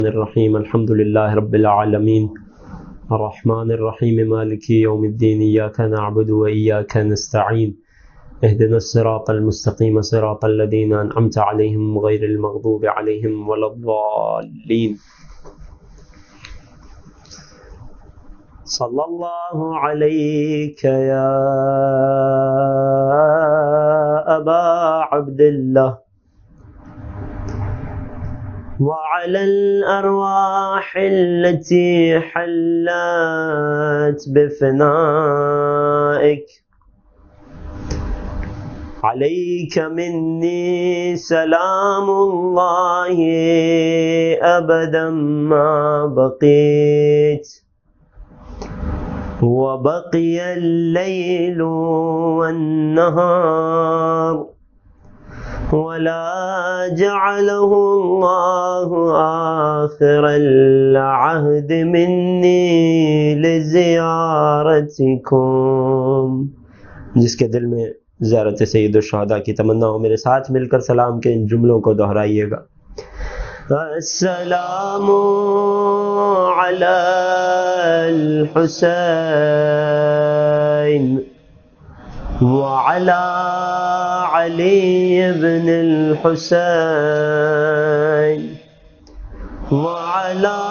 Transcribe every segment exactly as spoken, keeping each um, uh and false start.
الرحیم الحمد للہ رب العالمین الرحمن الرحیم مالک یوم الدین ایاک نعبد و ایاک نستعین اهدنا الصراط المستقیم صراط الذین انعمت علیہم غیر المغضوب علیہم ولا الضالین. صلی اللہ علیک یا ابا عبداللہ وعلى الأرواح التي حلت بفنائك عليك مني سلام الله أبدا ما بقيت وبقي الليل والنهار ولا جعله الله آخر العهد مني لزيارتكم. جس کے دل میں زیارت سید الشہداء کی تمنا ہو میرے ساتھ مل کر سلام کے ان جملوں کو دہرائیے گا. السلام علی الحسین وعلى علي بن الحسين وعلى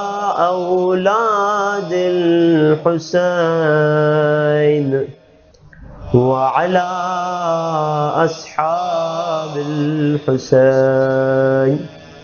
أولاد الحسين وعلى أصحاب الحسين.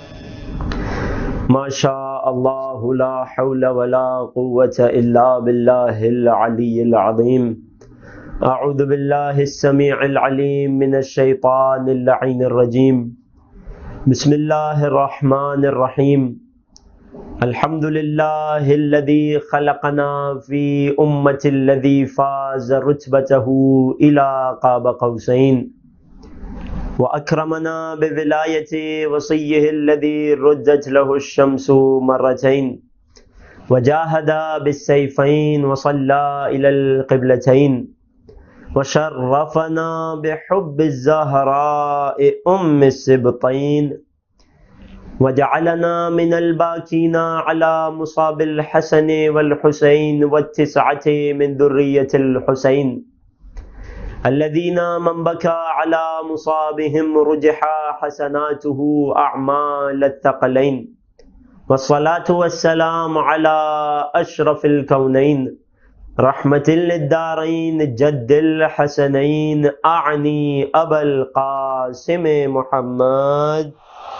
ما شاء الله لا حول ولا قوة إلا بالله العلي العظيم. اعوذ باللہ السمیع العلیم من الشیطان اللعین الرجیم. بسم اللہ الرحمن الرحیم. الحمد للہ الذی خلقنا فی امت الذی فاز رتبته الى قاب قوسین واکرمنا بولایت وصیہ الذی ردت له الشمس مرتین وجاہد بالسیفین وصلی الى القبلتین وشرفنا بحب الزهراء ام السبطين وجعلنا من الباكين على مصاب الحسن والحسين والتسعة من ذرية الحسين الذين من بكى على مصابهم رجح حسناته أعمال الثقلين. والصلاة والسلام على أشرف الكونين رحمت للدارین جد الحسنین اعنی ابا القاسم محمد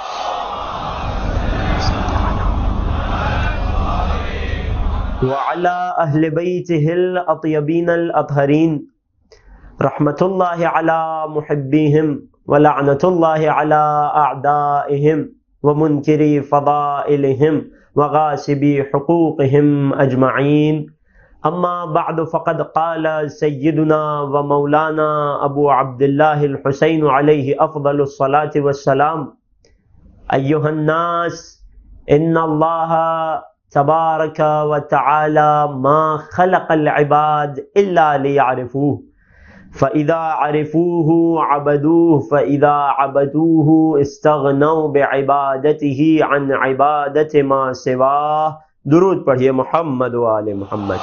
وعلى اہل بیتہ الاطیبین الاطہرین رحمت اللہ علی محبیہم ولعنت اللہ علی اعدائہم ومنکری فضائلہم وغاسبی حقوقہم اجمعین. اما بعد فقد قال سیدنا و مولانا ابو عبداللہ الحسین علیہ افضل الصلاة والسلام. ایہا الناس ان اللہ تبارک و تعالی ما خلق العباد الا لیعرفوه فاذا عرفوه عبدوه فاذا عبدوه استغنوا بعبادته عن عبادت ما سواه. درود پڑھیے محمد و آل محمد.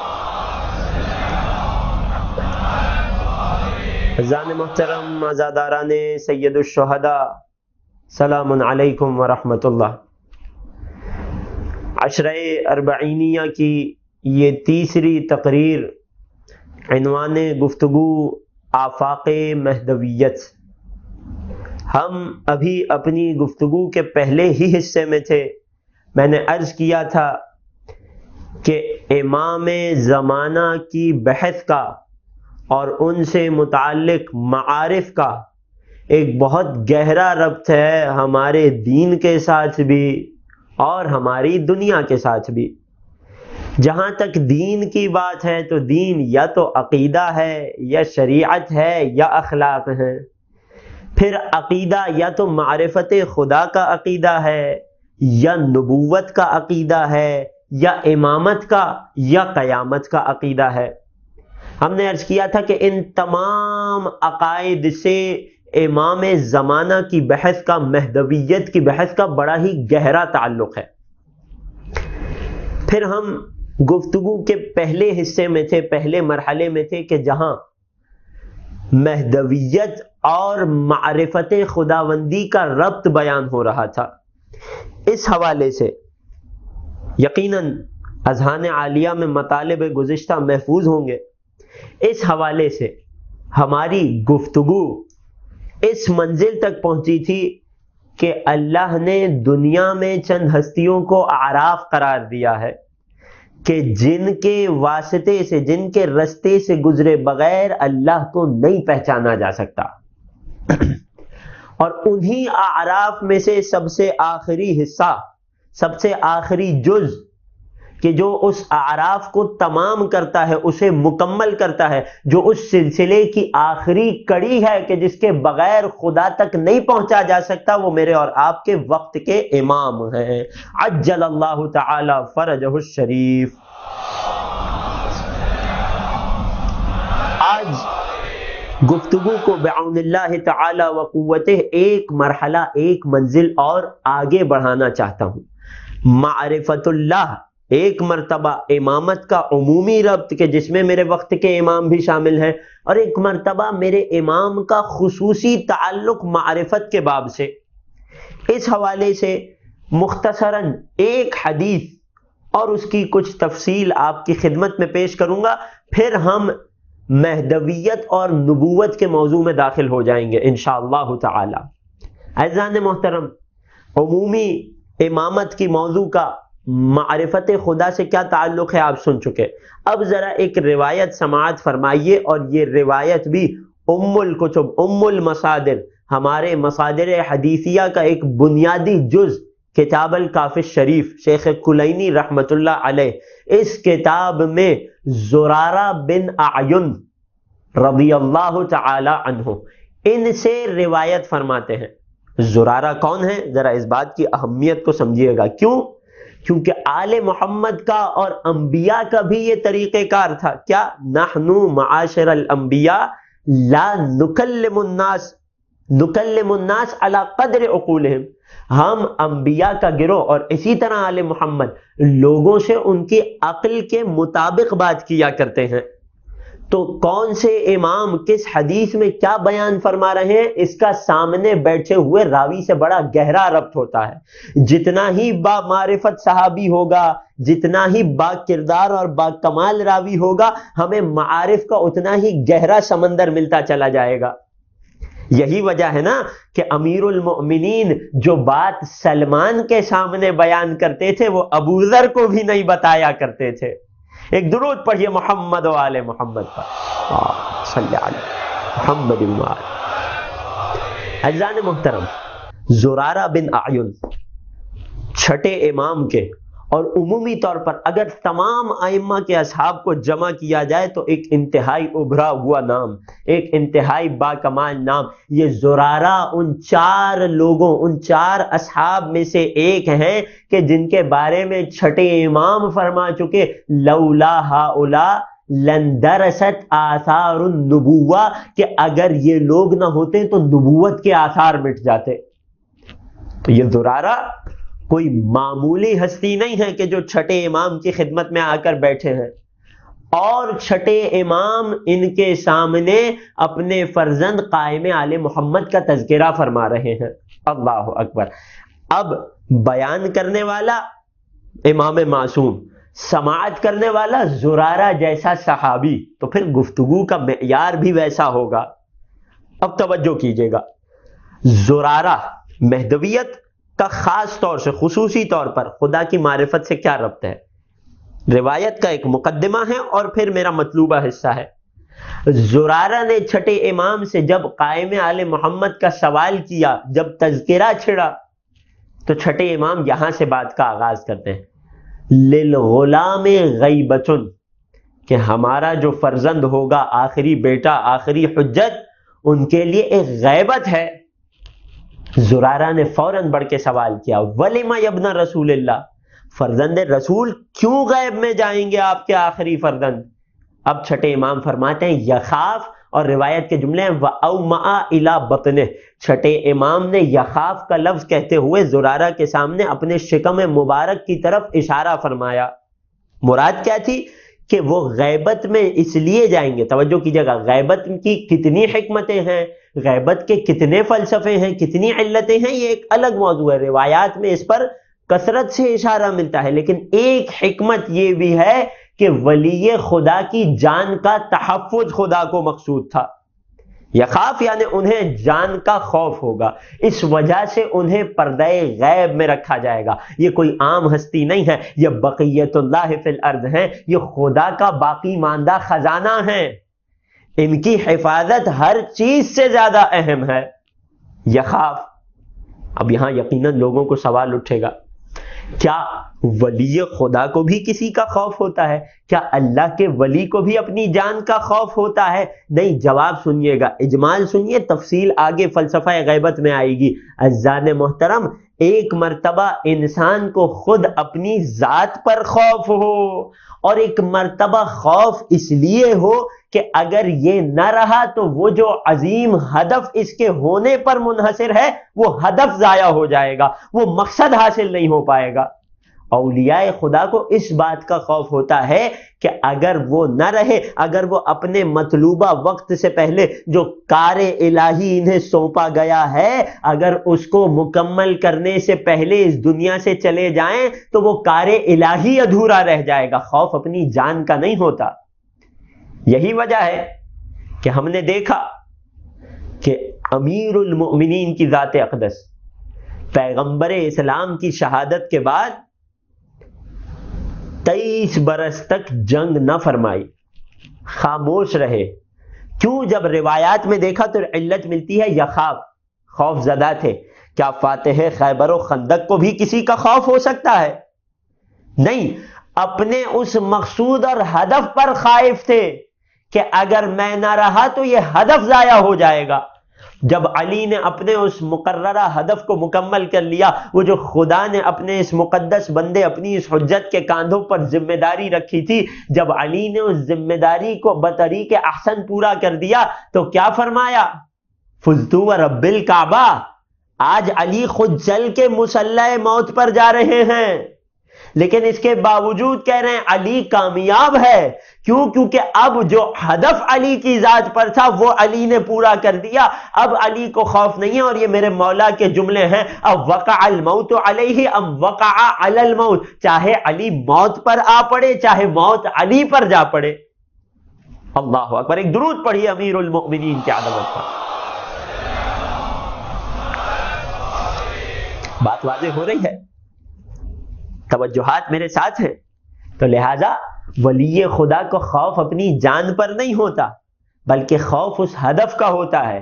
عزیزان محترم، عزاداران سید الشہداء، سلام علیکم ورحمۃ اللہ. عشرہ اربعینیہ کی یہ تیسری تقریر عنوان گفتگو آفاق مہدویت. ہم ابھی اپنی گفتگو کے پہلے ہی حصے میں تھے. میں نے عرض کیا تھا کہ امام زمانہ کی بحث کا اور ان سے متعلق معارف کا ایک بہت گہرا ربط ہے ہمارے دین کے ساتھ بھی اور ہماری دنیا کے ساتھ بھی. جہاں تک دین کی بات ہے تو دین یا تو عقیدہ ہے یا شریعت ہے یا اخلاق ہے. پھر عقیدہ یا تو معرفت خدا کا عقیدہ ہے یا نبوت کا عقیدہ ہے یا امامت کا یا قیامت کا عقیدہ ہے. ہم نے عرض کیا تھا کہ ان تمام عقائد سے امام زمانہ کی بحث کا، مہدویت کی بحث کا بڑا ہی گہرا تعلق ہے. پھر ہم گفتگو کے پہلے حصے میں تھے، پہلے مرحلے میں تھے کہ جہاں مہدویت اور معرفت خداوندی کا ربط بیان ہو رہا تھا۔ اس حوالے سے یقیناً اذہان عالیہ میں مطالب گزشتہ محفوظ ہوں گے۔ اس حوالے سے ہماری گفتگو اس منزل تک پہنچی تھی کہ اللہ نے دنیا میں چند ہستیوں کو اعراف قرار دیا ہے کہ جن کے واسطے سے، جن کے رستے سے گزرے بغیر اللہ کو نہیں پہچانا جا سکتا، اور انہی اعراف میں سے سب سے آخری حصہ، سب سے آخری جز کہ جو اس اعراف کو تمام کرتا ہے، اسے مکمل کرتا ہے، جو اس سلسلے کی آخری کڑی ہے کہ جس کے بغیر خدا تک نہیں پہنچا جا سکتا، وہ میرے اور آپ کے وقت کے امام ہیں، عجل اللہ تعالی فرجہ الشریف۔ آج گفتگو کو بعون اللہ تعالی و قوتہ ایک مرحلہ، ایک منزل اور آگے بڑھانا چاہتا ہوں۔ معرفت اللہ، ایک مرتبہ امامت کا عمومی ربط کہ جس میں میرے وقت کے امام بھی شامل ہیں، اور ایک مرتبہ میرے امام کا خصوصی تعلق معرفت کے باب سے۔ اس حوالے سے مختصراً ایک حدیث اور اس کی کچھ تفصیل آپ کی خدمت میں پیش کروں گا، پھر ہم مہدویت اور نبوت کے موضوع میں داخل ہو جائیں گے انشاءاللہ تعالی۔ عزیزان محترم، عمومی امامت کی موضوع کا معرفت خدا سے کیا تعلق ہے آپ سن چکے۔ اب ذرا ایک روایت سماعت فرمائیے، اور یہ روایت بھی ام الکتب، ام المصادر، ہمارے مصادر حدیثیہ کا ایک بنیادی جز کتاب الکافی شریف، شیخ کلینی رحمت اللہ علیہ، اس کتاب میں زرارہ بن اعین رضی اللہ تعالی عنہ ان سے روایت فرماتے ہیں۔ زرارہ کون ہے؟ ذرا اس بات کی اہمیت کو سمجھیے گا۔ کیوں؟ کیونکہ آل محمد کا اور انبیاء کا بھی یہ طریقہ کار تھا۔ کیا؟ نحنو معاشر الانبیاء لا نکلم الناس نکلم الناس علی قدر عقولہم، ہم انبیاء کا گروہ اور اسی طرح آل محمد لوگوں سے ان کی عقل کے مطابق بات کیا کرتے ہیں۔ تو کون سے امام کس حدیث میں کیا بیان فرما رہے ہیں، اس کا سامنے بیٹھے ہوئے راوی سے بڑا گہرا ربط ہوتا ہے۔ جتنا ہی با معرفت صحابی ہوگا، جتنا ہی با کردار اور با کمال راوی ہوگا، ہمیں معارف کا اتنا ہی گہرا سمندر ملتا چلا جائے گا۔ یہی وجہ ہے نا کہ امیر المؤمنین جو بات سلمان کے سامنے بیان کرتے تھے وہ ابو ذر کو بھی نہیں بتایا کرتے تھے۔ ایک درود پڑھیے محمد و آل محمد پر، صلی علی محمد و آل۔ عزیزان محترم، زرارہ بن اعین چھٹے امام کے، اور عمومی طور پر اگر تمام ائمہ کے اصحاب کو جمع کیا جائے تو ایک انتہائی ابھرا ہوا نام، ایک انتہائی باکمال نام۔ یہ زرارہ ان چار لوگوں، ان چار اصحاب میں سے ایک ہیں کہ جن کے بارے میں چھٹے امام فرما چکے لولا ہؤلاء لندرست آثار النبوہ، کہ اگر یہ لوگ نہ ہوتے تو نبوت کے آثار مٹ جاتے۔ تو یہ زرارہ کوئی معمولی ہستی نہیں ہے کہ جو چھٹے امام کی خدمت میں آ کر بیٹھے ہیں، اور چھٹے امام ان کے سامنے اپنے فرزند قائم آل محمد کا تذکرہ فرما رہے ہیں۔ اللہ اکبر۔ اب بیان کرنے والا امام معصوم، سماعت کرنے والا زرارہ جیسا صحابی، تو پھر گفتگو کا معیار بھی ویسا ہوگا۔ اب توجہ کیجئے گا، زرارہ مہدویت کا خاص طور سے، خصوصی طور پر خدا کی معرفت سے کیا ربط ہے؟ روایت کا ایک مقدمہ ہے اور پھر میرا مطلوبہ حصہ ہے۔ زرارہ نے چھٹے امام سے جب قائم آل محمد کا سوال کیا، جب تذکرہ چھڑا، تو چھٹے امام یہاں سے بات کا آغاز کرتے ہیں، للغلام غیبۃ، کہ ہمارا جو فرزند ہوگا، آخری بیٹا، آخری حجت، ان کے لیے ایک غیبت ہے۔ زرارہ نے فوراً بڑھ کے سوال کیا، وَلِمَ یَبْنَ رسول اللہ، فرزند رسول کیوں غیب میں جائیں گے آپ کے آخری فرزند؟ اب چھٹے امام فرماتے ہیں یخاف، اور روایت کے جملے ہیں وَأَوْمَعَ إِلَى بَطْنِهِ، چھٹے امام نے یخاف کا لفظ کہتے ہوئے زرارہ کے سامنے اپنے شکم مبارک کی طرف اشارہ فرمایا۔ مراد کیا تھی کہ وہ غیبت میں اس لیے جائیں گے، توجہ کیجیے گا، غیبت کی کتنی حکمتیں ہیں، غیبت کے کتنے فلسفے ہیں، کتنی علتیں ہیں، یہ ایک الگ موضوع ہے، روایات میں اس پر کثرت سے اشارہ ملتا ہے، لیکن ایک حکمت یہ بھی ہے کہ ولی خدا کی جان کا تحفظ خدا کو مقصود تھا۔ یخاف یعنی انہیں جان کا خوف ہوگا، اس وجہ سے انہیں پردہ غیب میں رکھا جائے گا۔ یہ کوئی عام ہستی نہیں ہے، یہ بقیت اللہ فی الارض ہیں، یہ خدا کا باقی ماندہ خزانہ ہیں، ان کی حفاظت ہر چیز سے زیادہ اہم ہے۔ یخاف، اب یہاں یقیناً لوگوں کو سوال اٹھے گا، کیا ولی خدا کو بھی کسی کا خوف ہوتا ہے؟ کیا اللہ کے ولی کو بھی اپنی جان کا خوف ہوتا ہے؟ نہیں، جواب سنیے گا، اجمال سنیے، تفصیل آگے فلسفہ غیبت میں آئے گی۔ عزیزان محترم، ایک مرتبہ انسان کو خود اپنی ذات پر خوف ہو، اور ایک مرتبہ خوف اس لیے ہو کہ اگر یہ نہ رہا تو وہ جو عظیم ہدف اس کے ہونے پر منحصر ہے وہ ہدف ضائع ہو جائے گا، وہ مقصد حاصل نہیں ہو پائے گا۔ اولیاء خدا کو اس بات کا خوف ہوتا ہے کہ اگر وہ نہ رہے، اگر وہ اپنے مطلوبہ وقت سے پہلے جو کار الہی انہیں سونپا گیا ہے اگر اس کو مکمل کرنے سے پہلے اس دنیا سے چلے جائیں تو وہ کار الہی ادھورا رہ جائے گا، خوف اپنی جان کا نہیں ہوتا۔ یہی وجہ ہے کہ ہم نے دیکھا کہ امیر المؤمنین کی ذات اقدس پیغمبر اسلام کی شہادت کے بعد تیئیس برس تک جنگ نہ فرمائی، خاموش رہے۔ کیوں؟ جب روایات میں دیکھا تو علت ملتی ہے یخاف، خوف زدہ تھے۔ کیا فاتح خیبر و خندق کو بھی کسی کا خوف ہو سکتا ہے؟ نہیں، اپنے اس مقصود اور ہدف پر خائف تھے کہ اگر میں نہ رہا تو یہ ہدف ضائع ہو جائے گا۔ جب علی نے اپنے اس مقررہ ہدف کو مکمل کر لیا، وہ جو خدا نے اپنے اس مقدس بندے اپنی اس حجت کے کاندھوں پر ذمہ داری رکھی تھی، جب علی نے اس ذمہ داری کو بطریق احسن پورا کر دیا تو کیا فرمایا؟ فزتو ورب الکعبہ، آج علی خود چل کے مصلی موت پر جا رہے ہیں، لیکن اس کے باوجود کہہ رہے ہیں علی کامیاب ہے۔ کیوں؟ کیونکہ اب جو ہدف علی کی ذات پر تھا وہ علی نے پورا کر دیا، اب علی کو خوف نہیں ہے۔ اور یہ میرے مولا کے جملے ہیں، اب وقع الموت علیہ ام وقع علی الموت، چاہے علی موت پر آ پڑے چاہے موت علی پر جا پڑے۔ اللہ اکبر، ایک درود پڑھیے امیر المؤمنین کی عظمت پر۔ بات واضح ہو رہی ہے، توجہات میرے ساتھ ہیں؟ تو لہذا ولی خدا کو خوف اپنی جان پر نہیں ہوتا بلکہ خوف اس ہدف کا ہوتا ہے۔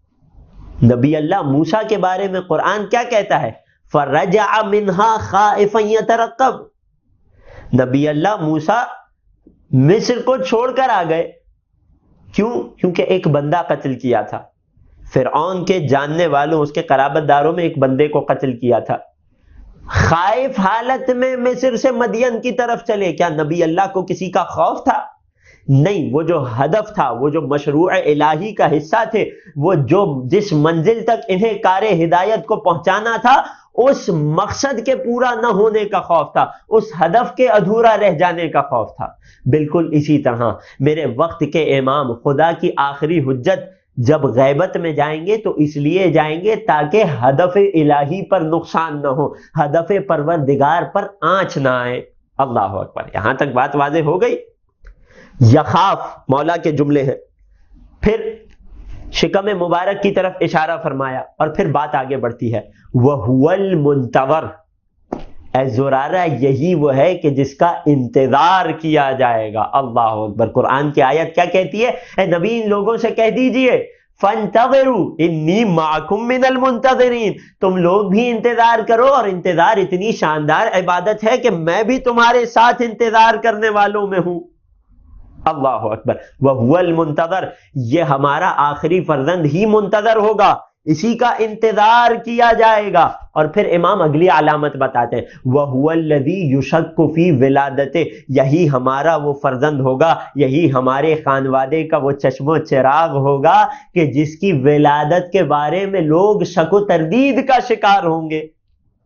نبی اللہ موسیٰ کے بارے میں قرآن کیا کہتا ہے؟ فَرَجَعَ مِنْهَا خَائِفًا يَتَرَقَّبُ، نبی اللہ موسیٰ مصر کو چھوڑ کر آ گئے۔ کیوں؟ کیونکہ ایک بندہ قتل کیا تھا، فرعون کے جاننے والوں، اس کے قرابت داروں میں ایک بندے کو قتل کیا تھا۔ خائف حالت میں مصر سے مدین کی طرف چلے، کیا نبی اللہ کو کسی کا خوف تھا؟ نہیں، وہ جو ہدف تھا، وہ جو مشروع الہی کا حصہ تھے، وہ جو جس منزل تک انہیں کار ہدایت کو پہنچانا تھا، اس مقصد کے پورا نہ ہونے کا خوف تھا، اس ہدف کے ادھورا رہ جانے کا خوف تھا۔ بالکل اسی طرح میرے وقت کے امام، خدا کی آخری حجت، جب غیبت میں جائیں گے تو اس لیے جائیں گے تاکہ ہدف الہی پر نقصان نہ ہو، ہدف پروردگار پر آنچ نہ آئے۔ اللہ اکبر، یہاں تک بات واضح ہو گئی۔ یخاف مولا کے جملے ہیں، پھر شکم مبارک کی طرف اشارہ فرمایا اور پھر بات آگے بڑھتی ہے۔ وَهُوَ الْمُنْتَظَرُ، اے زرارہ یہی وہ ہے کہ جس کا انتظار کیا جائے گا۔ اللہ اکبر، قرآن کی آیت کیا کہتی ہے؟ اے نبی ان لوگوں سے کہہ دیجئے فَانْتَظِرُوا إِنِّي مَعَكُمْ مِنَ الْمُنْتَظِرِينَ، تم لوگ بھی انتظار کرو، اور انتظار اتنی شاندار عبادت ہے کہ میں بھی تمہارے ساتھ انتظار کرنے والوں میں ہوں۔ اللہ اکبر، وَهُوَ الْمُنْتَظَرُ، یہ ہمارا آخری فرزند ہی منتظر ہوگا، اسی کا انتظار کیا جائے گا۔ اور پھر امام اگلی علامت بتاتے ہیں، وَهُوَ الَّذِي يُشَكُّ فِي وِلَادَتِهِ، یہی ہمارا وہ فرزند ہوگا، یہی ہمارے خانوادے کا وہ چشم و چراغ ہوگا کہ جس کی ولادت کے بارے میں لوگ شک و تردید کا شکار ہوں گے۔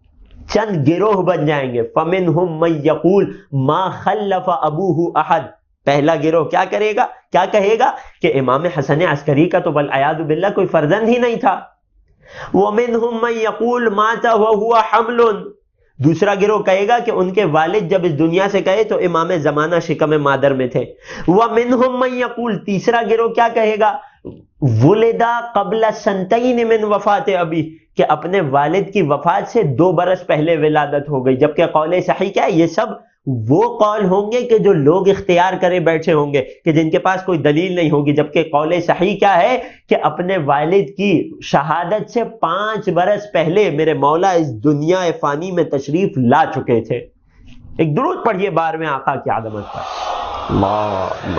چند گروہ بن جائیں گے. فَمِنْهُمْ مَنْ يَقُولُ مَا خَلَّفَ أَبُوهُ أَحَدٌ. پہلا گروہ کیا کرے گا, کیا کہے گا کہ امام حسن عسکری کا تو بالعیاذ باللہ کوئی فرزند ہی نہیں تھا. وَمِنْهُمْ مَنْ يَقُولُ مَاتَ وَهُوَ حَمْلٌ. دوسرا گروہ کہے گا کہ ان کے والد جب اس دنیا سے گئے تو امام زمانہ شکم مادر میں تھے. وَمِنْهُمْ مَنْ يَقُولُ. تیسرا گروہ کیا کہے گا, وُلِدَ قَبْلَ سَنْتَيْنِ مِنْ وَفَاتِ أَبِيهِ, کہ اپنے والد کی وفات سے دو برس پہلے ولادت ہو گئی. جبکہ قول صحیح کیا ہے, یہ سب وہ قول ہوں گے کہ جو لوگ اختیار کرے بیٹھے ہوں گے, کہ جن کے پاس کوئی دلیل نہیں ہوگی. جبکہ قول صحیح کیا ہے کہ اپنے والد کی شہادت سے پانچ برس پہلے میرے مولا اس دنیا فانی میں تشریف لا چکے تھے. ایک درود پڑھیے بار میں آقا کی عظمت پر. اللہ,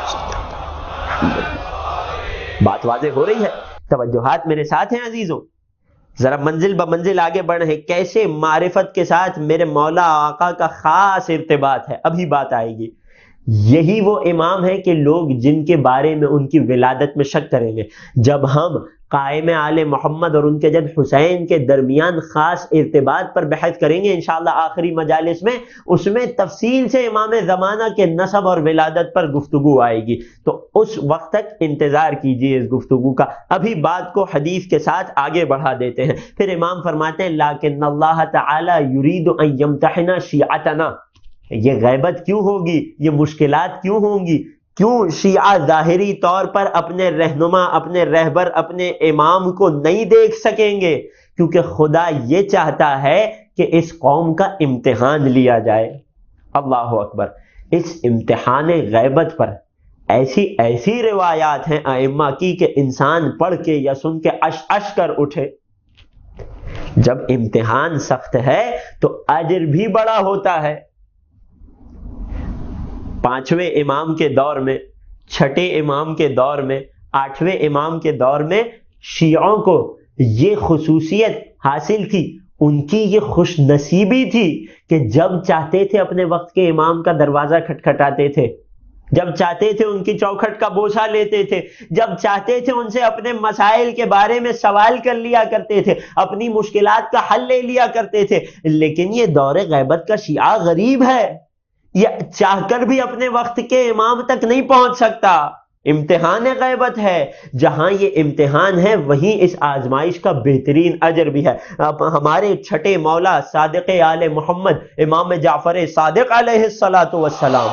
بات واضح ہو رہی ہے, توجہات میرے ساتھ ہیں عزیزوں. ذرا منزل ب منزل آگے بڑھے, کیسے معرفت کے ساتھ میرے مولا آقا کا خاص ارتباط ہے, ابھی بات آئے گی. یہی وہ امام ہے کہ لوگ جن کے بارے میں ان کی ولادت میں شک کریں گے. جب ہم قائم آل محمد اور ان کے جد حسین کے درمیان خاص ارتباط پر بحث کریں گے انشاءاللہ آخری مجالس میں, اس میں تفصیل سے امام زمانہ کے نسب اور ولادت پر گفتگو آئے گی. تو اس وقت تک انتظار کیجئے اس گفتگو کا. ابھی بات کو حدیث کے ساتھ آگے بڑھا دیتے ہیں. پھر امام فرماتے ہیں لیکن اللہ تعالی یرید ان یمتحن شیعتنا. یہ غیبت کیوں ہوگی, یہ مشکلات کیوں ہوں گی, کیوں شیعہ ظاہری طور پر اپنے رہنما, اپنے رہبر, اپنے امام کو نہیں دیکھ سکیں گے؟ کیونکہ خدا یہ چاہتا ہے کہ اس قوم کا امتحان لیا جائے. اللہ اکبر. اس امتحان غیبت پر ایسی ایسی روایات ہیں ائمہ کی کہ انسان پڑھ کے یا سن کے اش اش کر اٹھے. جب امتحان سخت ہے تو اجر بھی بڑا ہوتا ہے. پانچویں امام کے دور میں, چھٹے امام کے دور میں, آٹھویں امام کے دور میں شیعوں کو یہ خصوصیت حاصل تھی, ان کی یہ خوش نصیبی تھی کہ جب چاہتے تھے اپنے وقت کے امام کا دروازہ کھٹکھٹاتے تھے, جب چاہتے تھے ان کی چوکھٹ کا بوسہ لیتے تھے, جب چاہتے تھے ان سے اپنے مسائل کے بارے میں سوال کر لیا کرتے تھے, اپنی مشکلات کا حل لے لیا کرتے تھے. لیکن یہ دور غیبت کا شیعہ غریب ہے, یہ چاہ کر بھی اپنے وقت کے امام تک نہیں پہنچ سکتا. امتحان غیبت ہے. جہاں یہ امتحان ہے وہیں اس آزمائش کا بہترین اجر بھی ہے. اب ہمارے چھٹے مولا صادق آل محمد امام جعفر صادق علیہ الصلاۃ والسلام,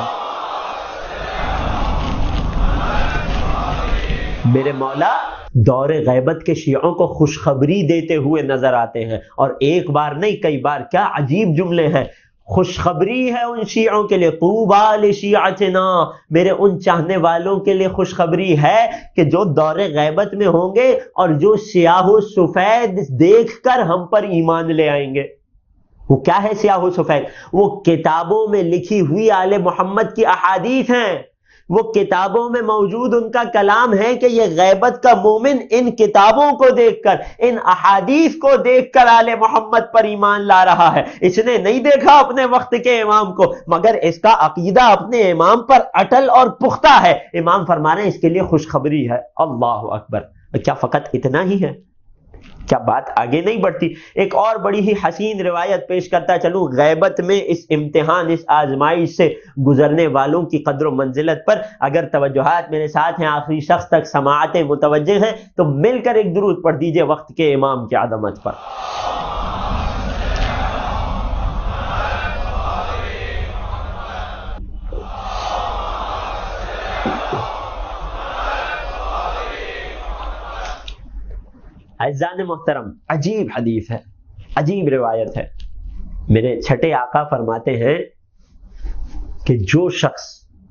میرے مولا دور غیبت کے شیعوں کو خوشخبری دیتے ہوئے نظر آتے ہیں. اور ایک بار نہیں کئی بار. کیا عجیب جملے ہیں. خوشخبری ہے ان شیعوں کے لیے, طوبی لشیعتنا, میرے ان چاہنے والوں کے لیے خوشخبری ہے کہ جو دور غیبت میں ہوں گے اور جو سیاہ و سفید دیکھ کر ہم پر ایمان لے آئیں گے. وہ کیا ہے سیاہ و سفید؟ وہ کتابوں میں لکھی ہوئی آل محمد کی احادیث ہیں, وہ کتابوں میں موجود ان کا کلام ہے کہ یہ غیبت کا مومن ان کتابوں کو دیکھ کر, ان احادیث کو دیکھ کر آل محمد پر ایمان لا رہا ہے. اس نے نہیں دیکھا اپنے وقت کے امام کو, مگر اس کا عقیدہ اپنے امام پر اٹل اور پختہ ہے. امام فرما رہے ہیں اس کے لیے خوشخبری ہے. اللہ اکبر. کیا فقط اتنا ہی ہے؟ کیا بات آگے نہیں بڑھتی؟ ایک اور بڑی ہی حسین روایت پیش کرتا چلوں غیبت میں اس امتحان, اس آزمائش سے گزرنے والوں کی قدر و منزلت پر. اگر توجہات میرے ساتھ ہیں, آخری شخص تک سماعتیں متوجہ ہیں, تو مل کر ایک درود پڑھ دیجئے وقت کے امام کی عظمت پر. اعزان محترم, عجیب حدیث ہے, عجیب روایت ہے. میرے چھٹے آقا فرماتے ہیں کہ جو شخص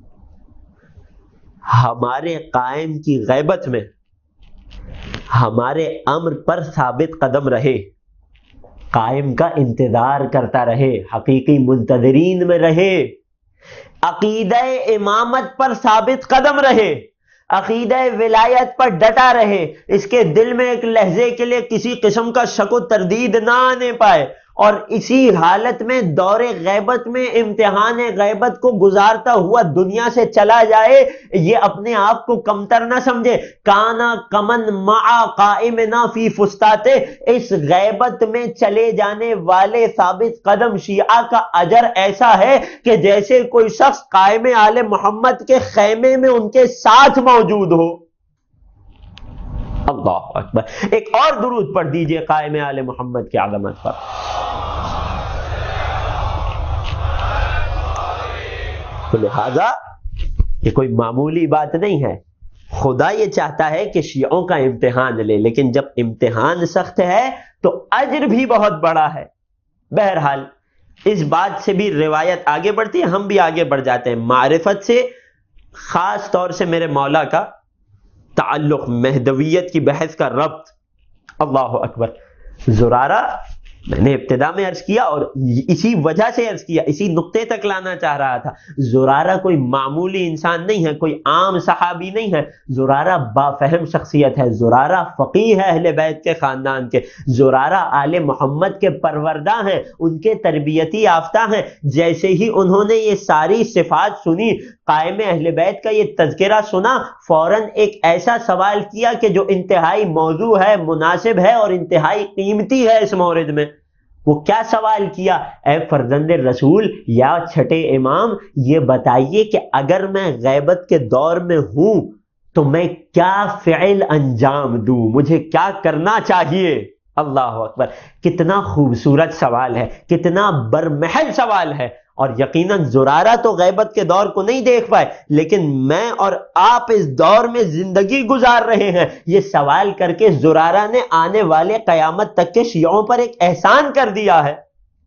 ہمارے قائم کی غیبت میں ہمارے امر پر ثابت قدم رہے, قائم کا انتظار کرتا رہے, حقیقی منتظرین میں رہے, عقیدہ امامت پر ثابت قدم رہے, عقیدہ ولایت پر ڈٹا رہے, اس کے دل میں ایک لہجے کے لیے کسی قسم کا شک و تردید نہ آنے پائے, اور اسی حالت میں دور غیبت میں امتحان غیبت کو گزارتا ہوا دنیا سے چلا جائے، یہ اپنے آپ کو کمتر نہ سمجھے. کانا کمن مع قائمنا فی فستاتے، اس غیبت میں چلے جانے والے ثابت قدم شیعہ کا اجر ایسا ہے کہ جیسے کوئی شخص قائم آل محمد کے خیمے میں ان کے ساتھ موجود ہو. اللہ اکبر. ایک اور درود پڑھ دیجئے قائم آل محمد کی عظمت پر. تو لہذا یہ کوئی معمولی بات نہیں ہے. خدا یہ چاہتا ہے کہ شیعوں کا امتحان لے، لیکن جب امتحان سخت ہے تو اجر بھی بہت بڑا ہے. بہرحال اس بات سے بھی روایت آگے بڑھتی ہے، ہم بھی آگے بڑھ جاتے ہیں. معرفت سے خاص طور سے میرے مولا کا تعلق، مہدویت کی بحث کا ربط. اللہ اکبر. زرارہ میں نے ابتدا میں عرض کیا اور اسی وجہ سے عرض کیا، اسی نقطے تک لانا چاہ رہا تھا. زرارہ کوئی معمولی انسان نہیں ہے، کوئی عام صحابی نہیں ہے. زرارہ بافہم شخصیت ہے. زرارہ فقیہ ہے اہل بیت کے خاندان کے. زرارہ آل محمد کے پروردہ ہیں، ان کے تربیتی یافتہ ہیں. جیسے ہی انہوں نے یہ ساری صفات سنی، قائم اہل بیت کا یہ تذکرہ سنا، فوراً ایک ایسا سوال کیا کہ جو انتہائی موضوع ہے، مناسب ہے اور انتہائی قیمتی ہے اس مورد میں. وہ کیا سوال کیا؟ اے فرزند رسول یا چھٹے امام، یہ بتائیے کہ اگر میں غیبت کے دور میں ہوں تو میں کیا فعل انجام دوں، مجھے کیا کرنا چاہیے؟ اللہ اکبر. کتنا خوبصورت سوال ہے، کتنا برمحل سوال ہے. اور یقیناً زرارہ تو غیبت کے دور کو نہیں دیکھ پائے، لیکن میں اور آپ اس دور میں زندگی گزار رہے ہیں. یہ سوال کر کے زرارہ نے آنے والے قیامت تک کے شیعوں پر ایک احسان کر دیا ہے.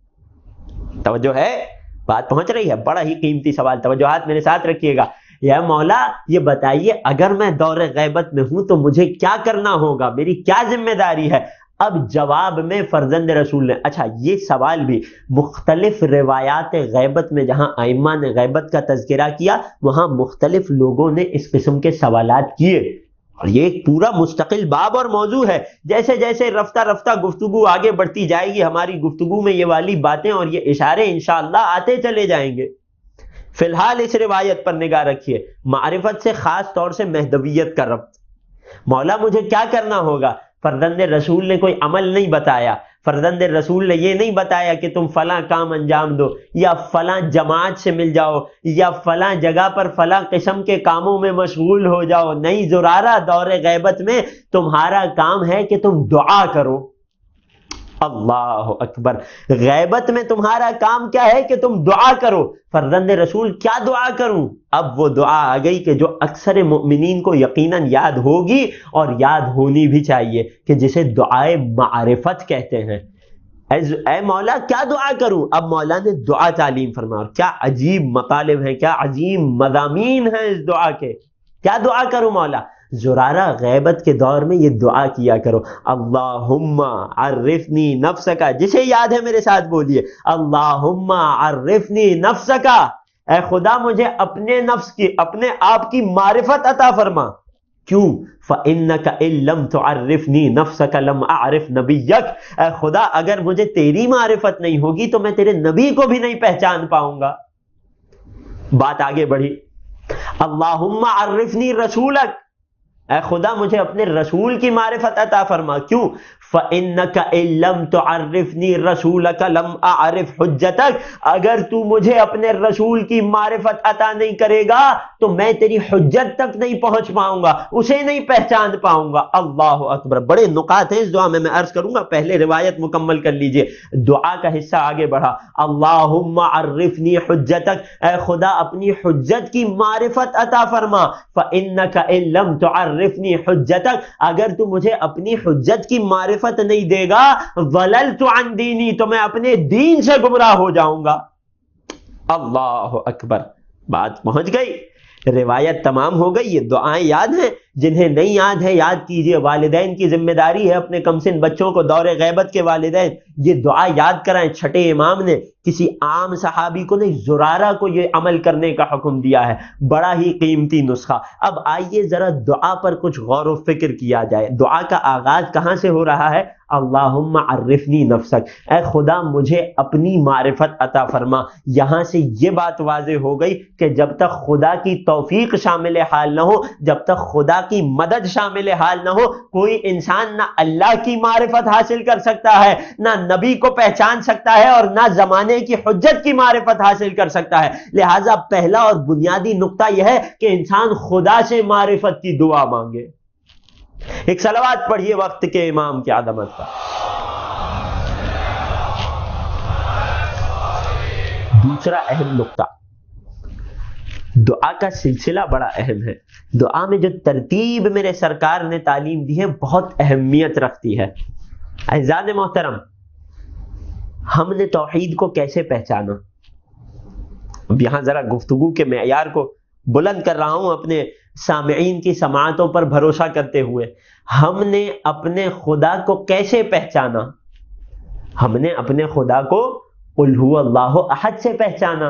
توجہ ہے؟ بات پہنچ رہی ہے. بڑا ہی قیمتی سوال، توجہات میرے ساتھ رکھیے گا. یا مولا یہ بتائیے اگر میں دور غیبت میں ہوں تو مجھے کیا کرنا ہوگا، میری کیا ذمہ داری ہے؟ اب جواب میں فرزند رسول نے، اچھا یہ سوال بھی مختلف روایات غیبت میں جہاں ائمہ نے غیبت کا تذکرہ کیا، وہاں مختلف لوگوں نے اس قسم کے سوالات کیے، اور یہ ایک پورا مستقل باب اور موضوع ہے. جیسے جیسے رفتہ رفتہ گفتگو آگے بڑھتی جائے گی، ہماری گفتگو میں یہ والی باتیں اور یہ اشارے انشاءاللہ آتے چلے جائیں گے. فی الحال اس روایت پر نگاہ رکھیے. معرفت سے خاص طور سے مہدویت کا ربط. مولا مجھے کیا کرنا ہوگا؟ فرزند رسول نے کوئی عمل نہیں بتایا. فرزند رسول نے یہ نہیں بتایا کہ تم فلاں کام انجام دو، یا فلاں جماعت سے مل جاؤ، یا فلاں جگہ پر فلاں قسم کے کاموں میں مشغول ہو جاؤ. نہیں، زرارہ دور غیبت میں تمہارا کام ہے کہ تم دعا کرو. اللہ اکبر. غیبت میں تمہارا کام کیا ہے کہ تم دعا کرو. فرزند رسول کیا دعا کروں؟ اب وہ دعا آ گئی کہ جو اکثر مؤمنین کو یقیناً یاد ہوگی اور یاد ہونی بھی چاہیے، کہ جسے دعائے معرفت کہتے ہیں. اے مولا کیا دعا کروں؟ اب مولا نے دعا تعلیم فرما. اور کیا عجیب مطالب ہیں، کیا عجیب مضامین ہیں اس دعا کے. کیا دعا کروں مولا؟ زرارہ غیبت کے دور میں یہ دعا کیا کرو، اللہم عرفنی نفسکا. جسے یاد ہے میرے ساتھ بولیے، اللہم عرفنی نفسکا. اے خدا مجھے اپنے نفس کی، اپنے آپ کی معرفت عطا فرما. کیوں؟ فَإِنَّكَ إِن لَمْ تُعَرِّفْنِي نَفْسَكَ لَمْ أَعْرِفْ نَبِيَّكَ. اے خدا اگر مجھے تیری معرفت نہیں ہوگی تو میں تیرے نبی کو بھی نہیں پہچان پاؤں گا. بات آگے بڑھی. اللہم عرفنی رسولک. اے خدا مجھے اپنے رسول کی معرفت عطا فرما. کیوں؟ فَإِنَّكَ إِن لَمْ تُعَرِّفْنِي رَسُولَكَ لَمْ أَعْرِفْ حُجَّتَكَ. اگر تو مجھے اپنے رسول کی معرفت عطا نہیں کرے گا تو میں تیری حجت تک نہیں پہنچ پاؤں گا، اسے نہیں پہچان پاؤں گا. اللہ اکبر. بڑے نکات ہیں اس دعا میں، میں عرض کروں گا. پہلے روایت مکمل کر لیجئے. دعا کا حصہ آگے بڑھا. اللہم عرفنی حجتک. اے خدا اپنی حجت کی معرفت عطا فرما. فَإِنَّكَ إِن لَمْ تُعَرِّفْنِي حُجَّتَكَ. اگر تو مجھے اپنی حجت کی معرفت نہیں دے گا، ضللت عن دینی، تو میں اپنے دین سے گمراہ ہو جاؤں گا. اللہ اکبر. بات پہنچ گئی، روایت تمام ہو گئی. یہ دعائیں یاد ہیں جنہیں نہیں یاد ہے یاد کیجئے، والدین کی ذمہ داری ہے اپنے کمسن بچوں کو، دور غیبت کے والدین یہ دعا یاد کرائیں۔ چھٹے امام نے کسی عام صحابی کو نہیں، زرارہ کو یہ عمل کرنے کا حکم دیا ہے، بڑا ہی قیمتی نسخہ۔ اب آئیے ذرا دعا پر کچھ غور و فکر کیا جائے۔ دعا کا آغاز کہاں سے ہو رہا ہے؟ اللہم عرفنی نفسک، اے خدا مجھے اپنی معرفت عطا فرما۔ یہاں سے یہ بات واضح ہو گئی کہ جب تک خدا کی توفیق شامل حال نہ ہو، جب تک خدا کی مدد شامل حال نہ ہو، کوئی انسان نہ اللہ کی معرفت حاصل کر سکتا ہے، نہ نبی کو پہچان سکتا ہے، اور نہ زمانے کی حجت کی معرفت حاصل کر سکتا ہے۔ لہٰذا پہلا اور بنیادی نقطہ یہ ہے کہ انسان خدا سے معرفت کی دعا مانگے۔ ایک صلوات پڑھیے وقت کے امام کی عظمت پر۔ دوسرا اہم نقطہ، دعا کا سلسلہ بڑا اہم ہے۔ دعا میں جو ترتیب میرے سرکار نے تعلیم دی ہے بہت اہمیت رکھتی ہے۔ اعزاز محترم، ہم نے توحید کو کیسے پہچانا؟ اب یہاں ذرا گفتگو کے معیار کو بلند کر رہا ہوں اپنے سامعین کی سماعتوں پر بھروسہ کرتے ہوئے۔ ہم نے اپنے خدا کو کیسے پہچانا؟ ہم نے اپنے خدا کو قل هو اللہ احد سے پہچانا۔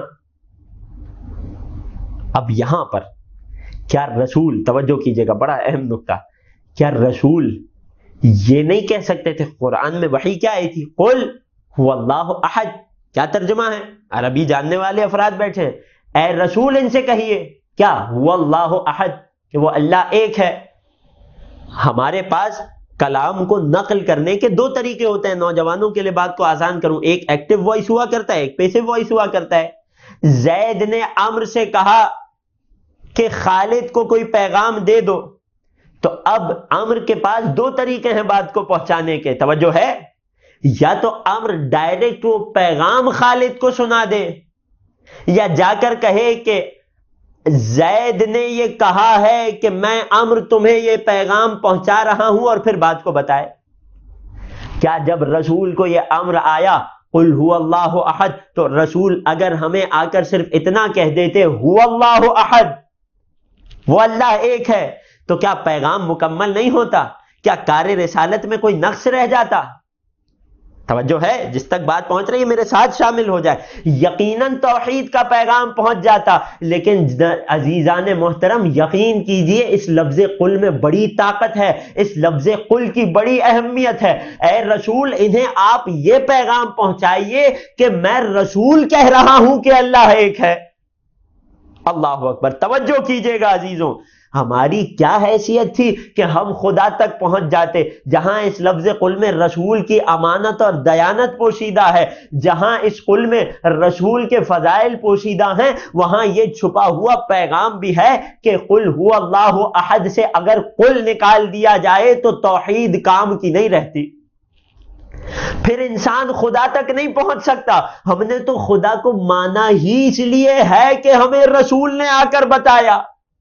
اب یہاں پر کیا رسول، توجہ کیجئے گا، بڑا اہم نقطہ، کیا رسول یہ نہیں کہہ سکتے تھے؟ قرآن میں وحی کیا آئی تھی؟ قل هو اللہ احد، کیا ترجمہ ہے؟ عربی جاننے والے افراد بیٹھے ہیں، اے رسول ان سے کہیے کیا هو اللہ احد، کہ وہ اللہ ایک ہے۔ ہمارے پاس کلام کو نقل کرنے کے دو طریقے ہوتے ہیں۔ نوجوانوں کے لیے بات کو آسان کروں، ایک ایکٹیو وائس ہوا کرتا ہے، ایک پیسو وائس ہوا کرتا ہے۔ زید نے عمرو سے کہا کہ خالد کو کوئی پیغام دے دو، تو اب عمرو کے پاس دو طریقے ہیں بات کو پہنچانے کے، توجہ ہے؟ یا تو عمرو ڈائریکٹ وہ پیغام خالد کو سنا دے، یا جا کر کہے کہ زید نے یہ کہا ہے کہ میں عمرو تمہیں یہ پیغام پہنچا رہا ہوں، اور پھر بات کو بتائے۔ کیا جب رسول کو یہ امر آیا قل هو اللہ احد، تو رسول اگر ہمیں آ کر صرف اتنا کہہ دیتے هو اللہ احد، وہ اللہ ایک ہے، تو کیا پیغام مکمل نہیں ہوتا؟ کیا کار رسالت میں کوئی نقص رہ جاتا؟ توجہ ہے؟ جس تک بات پہنچ رہی ہے میرے ساتھ شامل ہو جائے۔ یقیناً توحید کا پیغام پہنچ جاتا، لیکن عزیزان محترم یقین کیجئے اس لفظ قل میں بڑی طاقت ہے، اس لفظ قل کی بڑی اہمیت ہے۔ اے رسول انہیں آپ یہ پیغام پہنچائیے کہ میں رسول کہہ رہا ہوں کہ اللہ ایک ہے۔ اللہ اکبر، توجہ کیجئے گا عزیزوں، ہماری کیا حیثیت تھی کہ ہم خدا تک پہنچ جاتے؟ جہاں اس لفظ قل میں رسول کی امانت اور دیانت پوشیدہ ہے، جہاں اس قل میں رسول کے فضائل پوشیدہ ہیں، وہاں یہ چھپا ہوا پیغام بھی ہے کہ قل هو اللہ احد سے اگر قل نکال دیا جائے تو توحید کام کی نہیں رہتی، پھر انسان خدا تک نہیں پہنچ سکتا۔ ہم نے تو خدا کو مانا ہی اس لیے ہے کہ ہمیں رسول نے آ کر بتایا۔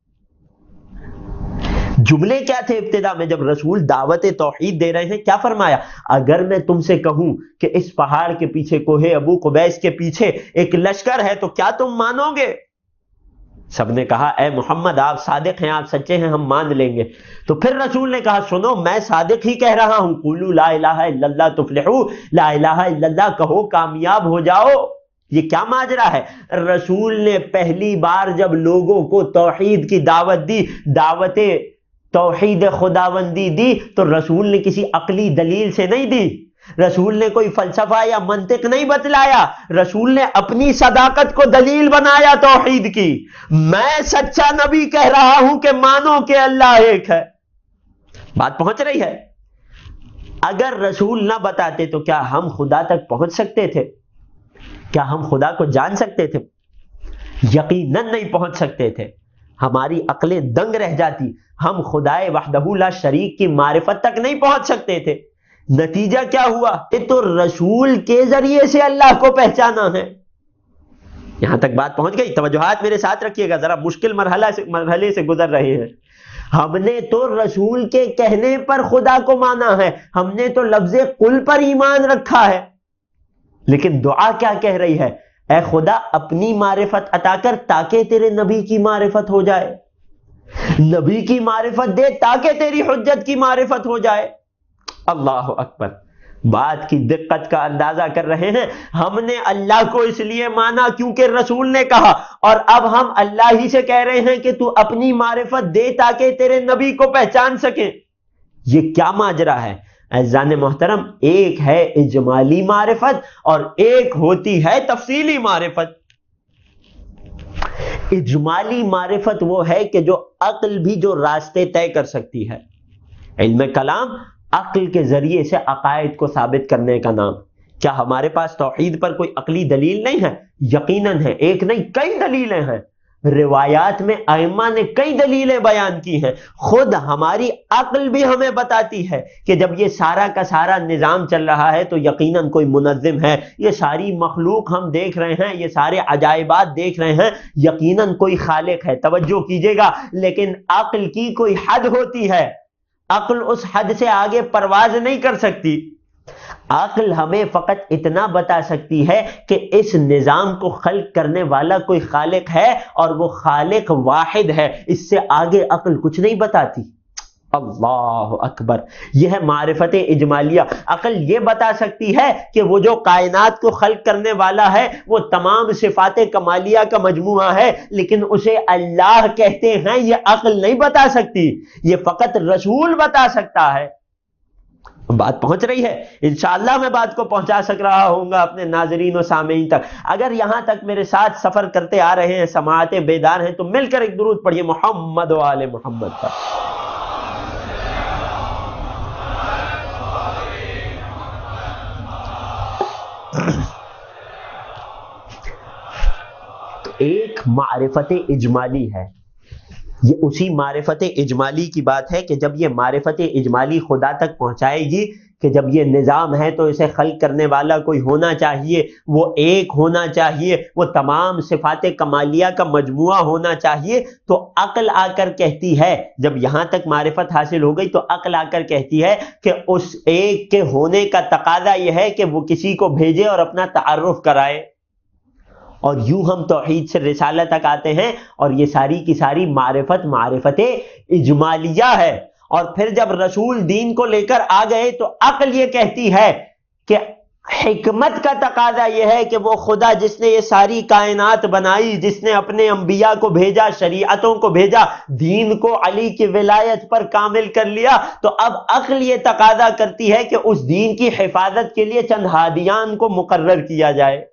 جملے کیا تھے ابتدا میں جب رسول دعوت توحید دے رہے ہیں؟ کیا فرمایا؟ اگر میں تم سے کہوں کہ اس پہاڑ کے پیچھے کوہ ابو قبیس کے پیچھے ایک لشکر ہے تو کیا تم مانو گے؟ سب نے کہا اے محمد آپ صادق ہیں، آپ سچے ہیں، ہم مان لیں گے۔ تو پھر رسول نے کہا سنو میں صادق ہی کہہ رہا ہوں، قولوا لا الہ الا اللہ تفلحوا، لا الہ الا اللہ کہو کامیاب ہو جاؤ۔ یہ کیا ماجرا ہے؟ رسول نے پہلی بار جب لوگوں کو توحید کی دعوت دی، دعوت توحید خداوندی دی، تو رسول نے کسی عقلی دلیل سے نہیں دی، رسول نے کوئی فلسفہ یا منطق نہیں بتلایا، رسول نے اپنی صداقت کو دلیل بنایا توحید کی۔ میں سچا نبی کہہ رہا ہوں کہ مانو کہ اللہ ایک ہے۔ بات پہنچ رہی ہے؟ اگر رسول نہ بتاتے تو کیا ہم خدا تک پہنچ سکتے تھے؟ کیا ہم خدا کو جان سکتے تھے؟ یقیناً نہیں پہنچ سکتے تھے، ہماری عقلیں دنگ رہ جاتی، ہم خدائے وحدہ لا شریک کی معرفت تک نہیں پہنچ سکتے تھے۔ نتیجہ کیا ہوا؟ یہ تو رسول کے ذریعے سے اللہ کو پہچانا ہے۔ یہاں تک بات پہنچ گئی؟ توجہات میرے ساتھ رکھیے گا، ذرا مشکل مرحلہ سے مرحلے سے گزر رہے ہیں۔ ہم نے تو رسول کے کہنے پر خدا کو مانا ہے، ہم نے تو لفظ قل پر ایمان رکھا ہے، لیکن دعا کیا کہہ رہی ہے؟ اے خدا اپنی معرفت عطا کر تاکہ تیرے نبی کی معرفت ہو جائے۔ نبی کی معرفت دے تاکہ تیری حجت کی معرفت ہو جائے۔ اللہ اکبر، بات کی دقت کا اندازہ کر رہے ہیں؟ ہم نے اللہ کو اس لیے مانا کیونکہ رسول نے کہا، اور اب ہم اللہ ہی سے کہہ رہے ہیں کہ تو اپنی معرفت دے تاکہ تیرے نبی کو پہچان سکیں۔ یہ کیا ماجرا ہے؟ اعزان محترم، ایک ہے اجمالی معرفت اور ایک ہوتی ہے تفصیلی معرفت۔ اجمالی معرفت وہ ہے کہ جو عقل بھی جو راستے طے کر سکتی ہے۔ علم کلام عقل کے ذریعے سے عقائد کو ثابت کرنے کا نام۔ کیا ہمارے پاس توحید پر کوئی عقلی دلیل نہیں ہے؟ یقیناً ہے، ایک نہیں کئی دلیلیں ہیں۔ روایات میں ائمہ نے کئی دلیلیں بیان کی ہیں، خود ہماری عقل بھی ہمیں بتاتی ہے کہ جب یہ سارا کا سارا نظام چل رہا ہے تو یقیناً کوئی منظم ہے، یہ ساری مخلوق ہم دیکھ رہے ہیں، یہ سارے عجائبات دیکھ رہے ہیں، یقیناً کوئی خالق ہے۔ توجہ کیجیے گا، لیکن عقل کی کوئی حد ہوتی ہے، عقل اس حد سے آگے پرواز نہیں کر سکتی۔ عقل ہمیں فقط اتنا بتا سکتی ہے کہ اس نظام کو خلق کرنے والا کوئی خالق ہے اور وہ خالق واحد ہے، اس سے آگے عقل کچھ نہیں بتاتی۔ اللہ اکبر، یہ ہے معرفت اجمالیہ۔ عقل یہ بتا سکتی ہے کہ وہ جو کائنات کو خلق کرنے والا ہے وہ تمام صفات کمالیہ کا مجموعہ ہے، لیکن اسے اللہ کہتے ہیں، یہ عقل نہیں بتا سکتی، یہ فقط رسول بتا سکتا ہے۔ بات پہنچ رہی ہے؟ انشاءاللہ میں بات کو پہنچا سک رہا ہوں گا اپنے ناظرین و سامعین تک۔ اگر یہاں تک میرے ساتھ سفر کرتے آ رہے ہیں، سماعتیں بیدار ہیں، تو مل کر ایک درود پڑھیے محمد و آل محمد پر۔ تو ایک معرفت اجمالی ہے، یہ اسی معرفت اجمالی کی بات ہے کہ جب یہ معرفت اجمالی خدا تک پہنچائے گی کہ جب یہ نظام ہے تو اسے خلق کرنے والا کوئی ہونا چاہیے، وہ ایک ہونا چاہیے، وہ تمام صفات کمالیہ کا مجموعہ ہونا چاہیے، تو عقل آ کر کہتی ہے، جب یہاں تک معرفت حاصل ہو گئی تو عقل آ کر کہتی ہے کہ اس ایک کے ہونے کا تقاضا یہ ہے کہ وہ کسی کو بھیجے اور اپنا تعارف کرائے۔ اور یوں ہم توحید سے رسالت تک آتے ہیں، اور یہ ساری کی ساری معرفت معرفت اجمالیہ ہے۔ اور پھر جب رسول دین کو لے کر آ گئے تو عقل یہ کہتی ہے کہ حکمت کا تقاضا یہ ہے کہ وہ خدا جس نے یہ ساری کائنات بنائی، جس نے اپنے انبیاء کو بھیجا، شریعتوں کو بھیجا، دین کو علی کی ولایت پر کامل کر لیا، تو اب عقل یہ تقاضا کرتی ہے کہ اس دین کی حفاظت کے لیے چند ہادیان کو مقرر کیا جائے۔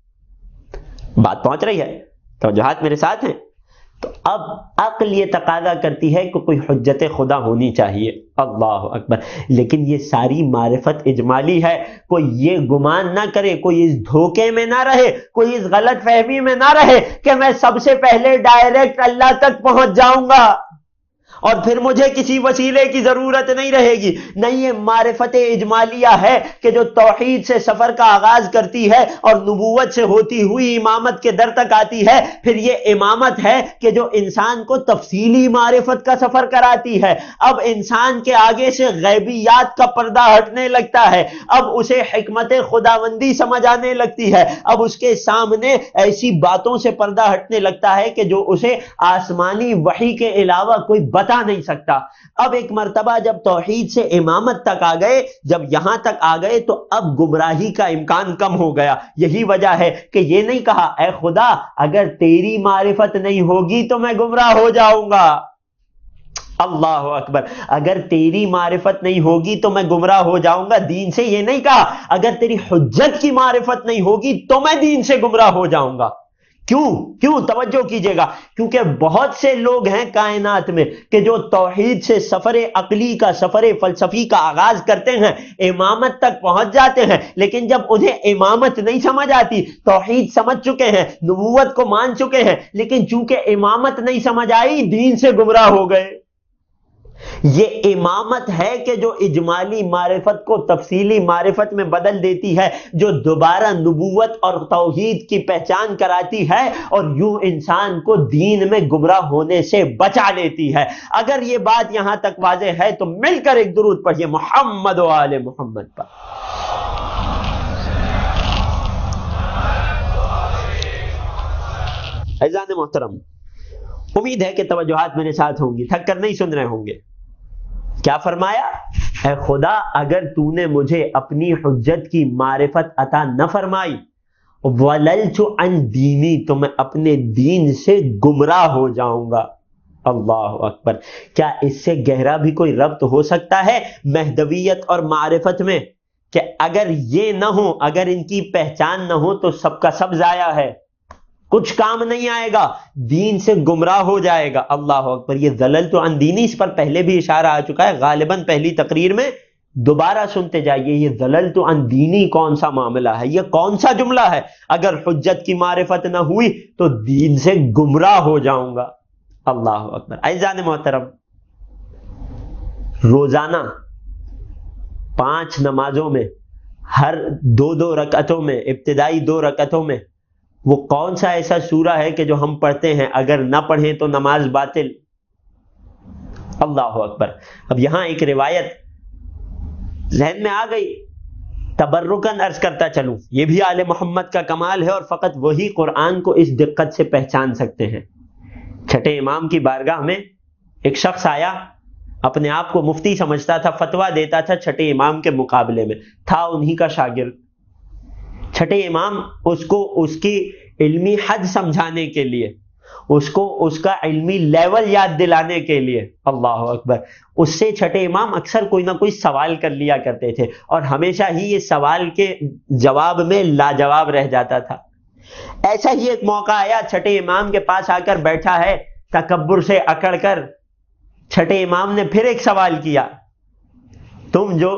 بات پہنچ رہی ہے؟ توجہات میرے ساتھ ہیں؟ تو اب عقل یہ تقاضا کرتی ہے کہ کوئی حجت خدا ہونی چاہیے۔ اللہ اکبر، لیکن یہ ساری معرفت اجمالی ہے، کوئی یہ گمان نہ کرے، کوئی اس دھوکے میں نہ رہے، کوئی اس غلط فہمی میں نہ رہے کہ میں سب سے پہلے ڈائریکٹ اللہ تک پہنچ جاؤں گا اور پھر مجھے کسی وسیلے کی ضرورت نہیں رہے گی۔ نہیں، یہ معرفت اجمالیہ ہے کہ جو توحید سے سفر کا آغاز کرتی ہے اور نبوت سے ہوتی ہوئی امامت کے در تک آتی ہے، پھر یہ امامت ہے کہ جو انسان کو تفصیلی معرفت کا سفر کراتی ہے۔ اب انسان کے آگے سے غیبیات کا پردہ ہٹنے لگتا ہے، اب اسے حکمت خداوندی سمجھ آنے لگتی ہے، اب اس کے سامنے ایسی باتوں سے پردہ ہٹنے لگتا ہے کہ جو اسے آسمانی وحی کے علاوہ کوئی بتا نہیں سکتا۔ اب ایک مرتبہ جب توحید سے امامت تک آ گئے، جب یہاں تک آ گئے، تو اب گمراہی کا امکان کم ہو گیا۔ یہی وجہ ہے کہ یہ نہیں کہا اے خدا اگر تیری معرفت نہیں ہوگی تو میں گمراہ ہو جاؤں گا۔ اللہ اکبر، اگر تیری معرفت نہیں ہوگی تو میں گمراہ ہو جاؤں گا۔ دین سے یہ نہیں کہا اگر تیری حجت کی معرفت نہیں ہوگی تو میں دین سے گمراہ ہو جاؤں گا۔ کیوں کیوں توجہ کیجئے گا، کیونکہ بہت سے لوگ ہیں کائنات میں کہ جو توحید سے سفر عقلی کا، سفر فلسفی کا آغاز کرتے ہیں، امامت تک پہنچ جاتے ہیں، لیکن جب انہیں امامت نہیں سمجھ آتی، توحید سمجھ چکے ہیں، نبوت کو مان چکے ہیں، لیکن چونکہ امامت نہیں سمجھ آئی، دین سے گمراہ ہو گئے۔ یہ امامت ہے کہ جو اجمالی معرفت کو تفصیلی معرفت میں بدل دیتی ہے، جو دوبارہ نبوت اور توحید کی پہچان کراتی ہے اور یوں انسان کو دین میں گمراہ ہونے سے بچا لیتی ہے۔ اگر یہ بات یہاں تک واضح ہے تو مل کر ایک درود پڑھیے محمد و آل محمد پر۔ عزیزان محترم، امید ہے کہ توجہات میرے ساتھ ہوں گی، تھک کر نہیں سن رہے ہوں گے. کیا فرمایا؟ اے خدا اگر تو نے مجھے اپنی حجت کی معرفت عطا نہ فرمائی، وَلَلْتُ عَنْ دِینِی، تو میں اپنے دین سے گمراہ ہو جاؤں گا. اللہ اکبر. کیا اس سے گہرا بھی کوئی ربط ہو سکتا ہے مہدویت اور معرفت میں کہ اگر یہ نہ ہو، اگر ان کی پہچان نہ ہو تو سب کا سب ضائع ہے، کچھ کام نہیں آئے گا، دین سے گمراہ ہو جائے گا. اللہ اکبر. یہ ضللت عن دینی، اس پر پہلے بھی اشارہ آ چکا ہے غالباً پہلی تقریر میں، دوبارہ سنتے جائیے. یہ ضللت عن دینی کون سا معاملہ ہے، یہ کون سا جملہ ہے؟ اگر حجت کی معرفت نہ ہوئی تو دین سے گمراہ ہو جاؤں گا. اللہ اکبر. عزیزان محترم، روزانہ پانچ نمازوں میں ہر دو دو رکعتوں میں، ابتدائی دو رکعتوں میں، وہ کون سا ایسا سورہ ہے کہ جو ہم پڑھتے ہیں اگر نہ پڑھیں تو نماز باطل؟ اللہ اکبر. اب یہاں ایک روایت ذہن میں آ گئی، تبرکاً عرض کرتا چلوں، یہ بھی آل محمد کا کمال ہے اور فقط وہی قرآن کو اس دقت سے پہچان سکتے ہیں. چھٹے امام کی بارگاہ میں ایک شخص آیا، اپنے آپ کو مفتی سمجھتا تھا، فتویٰ دیتا تھا چھٹے امام کے مقابلے میں، تھا انہی کا شاگرد. چھٹے امام اس کو اس کی علمی حد سمجھانے کے لیے، اس کو اس کا علمی لیول یاد دلانے کے لیے، اللہ اکبر، اس سے چھٹے امام اکثر کوئی نہ کوئی سوال کر لیا کرتے تھے اور ہمیشہ ہی یہ سوال کے جواب میں لاجواب رہ جاتا تھا. ایسا ہی ایک موقع آیا، چھٹے امام کے پاس آ کر بیٹھا ہے، تکبر سے اکڑ کر چھٹے امام نے پھر ایک سوال کیا، تم جو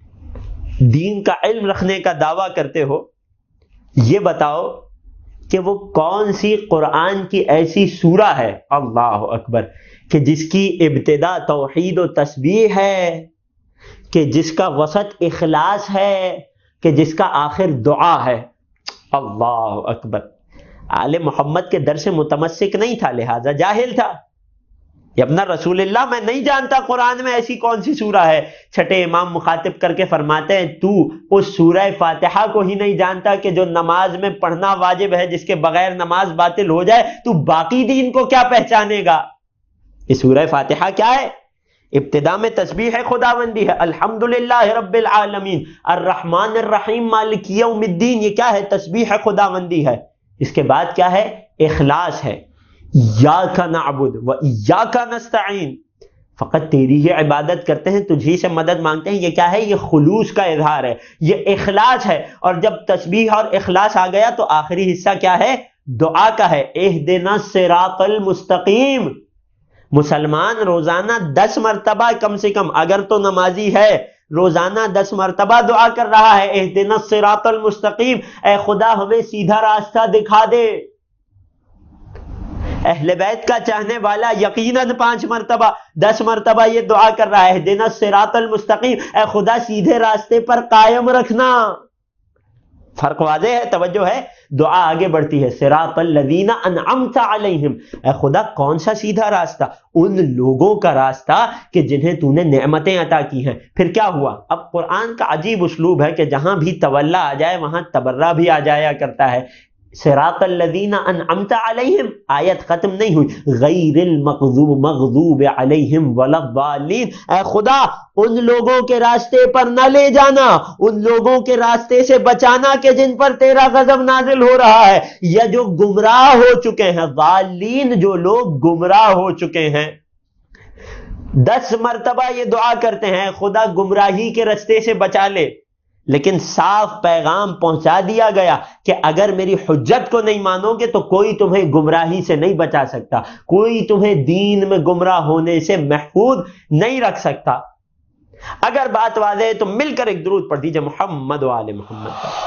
دین کا علم رکھنے کا دعویٰ کرتے ہو، یہ بتاؤ کہ وہ کون سی قرآن کی ایسی سورہ ہے، اللہ اکبر، کہ جس کی ابتدا توحید و تسبیح ہے، کہ جس کا وسط اخلاص ہے، کہ جس کا آخر دعا ہے. اللہ اکبر. آل محمد کے در سے متمسک نہیں تھا، لہذا جاہل تھا. یہ اپنا رسول اللہ میں نہیں جانتا قرآن میں ایسی کون سی سورہ ہے. چھٹے امام مخاطب کر کے فرماتے ہیں، تو اس سورہ فاتحہ کو ہی نہیں جانتا کہ جو نماز میں پڑھنا واجب ہے، جس کے بغیر نماز باطل ہو جائے، تو باقی دین کو کیا پہچانے گا؟ یہ سورہ فاتحہ کیا ہے؟ ابتدا میں تسبیح ہے، خداوندی ہے، الحمدللہ رب العالمین الرحمن الرحیم مالک یوم الدین، یہ کیا ہے؟ تسبیح ہے، خداوندی ہے. اس کے بعد کیا ہے؟ اخلاص ہے، ایاک نعبد و ایاک نستعین، فقط تیری ہی عبادت کرتے ہیں، تجھی سے مدد مانگتے ہیں. یہ کیا ہے؟ یہ خلوص کا اظہار ہے، یہ اخلاص ہے. اور جب تسبیح اور اخلاص آ گیا تو آخری حصہ کیا ہے؟ دعا کا ہے، اہدنا الصراط المستقیم. مسلمان روزانہ دس مرتبہ کم سے کم، اگر تو نمازی ہے، روزانہ دس مرتبہ دعا کر رہا ہے، اہدنا الصراط المستقیم، اے خدا ہمیں سیدھا راستہ دکھا دے. اہل بیت کا چاہنے والا یقیناً پانچ مرتبہ دس مرتبہ یہ دعا کر رہا ہے، اہدنا الصراط المستقیم، اے خدا سیدھے راستے پر قائم رکھنا. فرق واضح ہے، توجہ ہے. دعا آگے بڑھتی ہے، صراط الذین انعمت علیہم، اے خدا کون سا سیدھا راستہ؟ ان لوگوں کا راستہ کہ جنہیں تو نے نعمتیں عطا کی ہیں. پھر کیا ہوا؟ اب قرآن کا عجیب اسلوب ہے کہ جہاں بھی تولا آ جائے وہاں تبرہ بھی آ جایا کرتا ہے. صراط الذین انعمت علیہم، آیت ختم نہیں ہوئی، غیر المغضوب مغضوب علیہم ولا الضالین، اے خدا ان لوگوں کے راستے پر نہ لے جانا، ان لوگوں کے راستے سے بچانا کہ جن پر تیرا غضب نازل ہو رہا ہے، یا جو گمراہ ہو چکے ہیں. ضالین، جو لوگ گمراہ ہو چکے ہیں. دس مرتبہ یہ دعا کرتے ہیں، خدا گمراہی کے راستے سے بچا لے. لیکن صاف پیغام پہنچا دیا گیا کہ اگر میری حجت کو نہیں مانو گے تو کوئی تمہیں گمراہی سے نہیں بچا سکتا، کوئی تمہیں دین میں گمراہ ہونے سے محفوظ نہیں رکھ سکتا. اگر بات واضح ہے تو مل کر ایک درود پڑھ دیجئے محمد و آل محمد کا.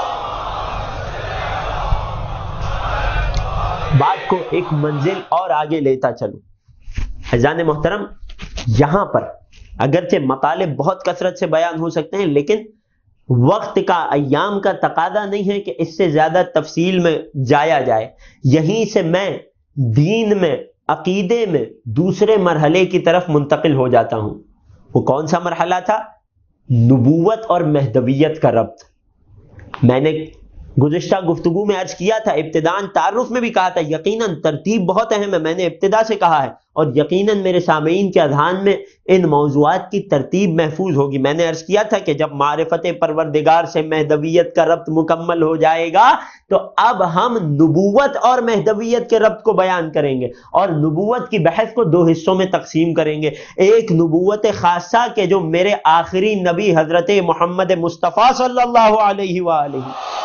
بات کو ایک منزل اور آگے لیتا چلوں. عزیزان محترم، یہاں پر اگرچہ مطالب بہت کثرت سے بیان ہو سکتے ہیں، لیکن وقت کا، ایام کا تقاضا نہیں ہے کہ اس سے زیادہ تفصیل میں جایا جائے. یہیں سے میں دین میں، عقیدے میں دوسرے مرحلے کی طرف منتقل ہو جاتا ہوں. وہ کون سا مرحلہ تھا؟ نبوت اور مہدویت کا ربط. میں نے گزشتہ گفتگو میں عرض کیا تھا، ابتداءً تعارف میں بھی کہا تھا، یقیناً ترتیب بہت اہم ہے، میں نے ابتدا سے کہا ہے، اور یقیناً میرے سامعین کے اذہان میں ان موضوعات کی ترتیب محفوظ ہوگی۔ میں نے عرض کیا تھا کہ جب معرفت پروردگار سے مہدویت کا ربط مکمل ہو جائے گا تو اب ہم نبوت اور مہدویت کے ربط کو بیان کریں گے، اور نبوت کی بحث کو دو حصوں میں تقسیم کریں گے۔ ایک نبوت خاصہ کہ جو میرے آخری نبی حضرت محمد مصطفیٰ صلی اللہ علیہ وآلہ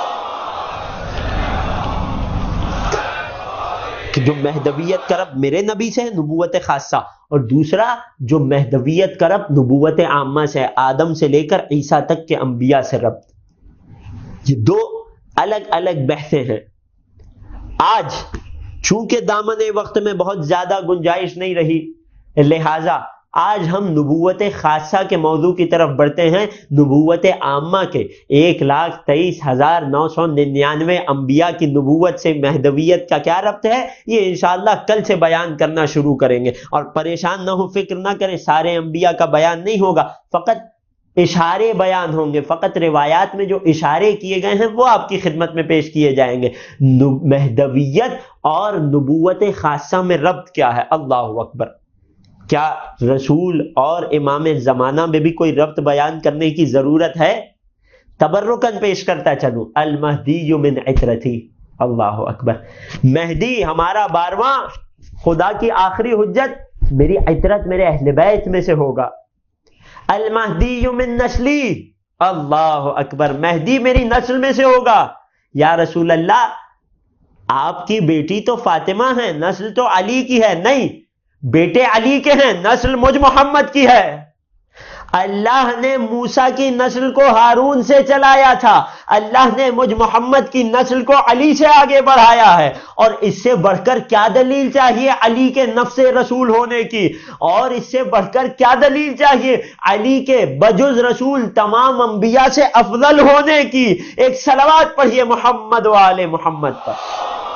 کہ جو مہدویت کا ربط میرے نبی سے ہے، نبوت خاصہ، اور دوسرا جو مہدویت کا ربط نبوت عامہ سے ہے، آدم سے لے کر عیسیٰ تک کے انبیاء سے ربط۔ یہ دو الگ الگ بحثیں ہیں۔ آج چونکہ دامن وقت میں بہت زیادہ گنجائش نہیں رہی، لہٰذا آج ہم نبوت خاصہ کے موضوع کی طرف بڑھتے ہیں۔ نبوت عامہ کے ایک لاکھ تیئیس ہزار نو سو ننانوے انبیاء کی نبوت سے مہدویت کا کیا ربط ہے، یہ انشاءاللہ کل سے بیان کرنا شروع کریں گے۔ اور پریشان نہ ہو، فکر نہ کریں، سارے انبیاء کا بیان نہیں ہوگا، فقط اشارے بیان ہوں گے، فقط روایات میں جو اشارے کیے گئے ہیں وہ آپ کی خدمت میں پیش کیے جائیں گے۔ مہدویت اور نبوت خاصہ میں ربط کیا ہے؟ اللہ اکبر! کیا رسول اور امام زمانہ میں بھی کوئی ربط بیان کرنے کی ضرورت ہے؟ تبرکاً پیش کرتا چلوں، المہدی من عترتی، اللہ اکبر! مہدی ہمارا بارواں، خدا کی آخری حجت، میری عترت میرے اہل بیت میں سے ہوگا۔ المہدی من نسلی، اللہ اکبر! مہدی میری نسل میں سے ہوگا۔ یا رسول اللہ، آپ کی بیٹی تو فاطمہ ہے، نسل تو علی کی ہے۔ نہیں، بیٹے علی کے ہیں، نسل مجھ محمد کی ہے۔ اللہ نے موسیٰ کی نسل کو ہارون سے چلایا تھا، اللہ نے مجھ محمد کی نسل کو علی سے آگے بڑھایا ہے۔ اور اس سے بڑھ کر کیا دلیل چاہیے علی کے نفس رسول ہونے کی؟ اور اس سے بڑھ کر کیا دلیل چاہیے علی کے بجز رسول تمام انبیاء سے افضل ہونے کی؟ ایک صلوات پڑھیے محمد و آل محمد پر۔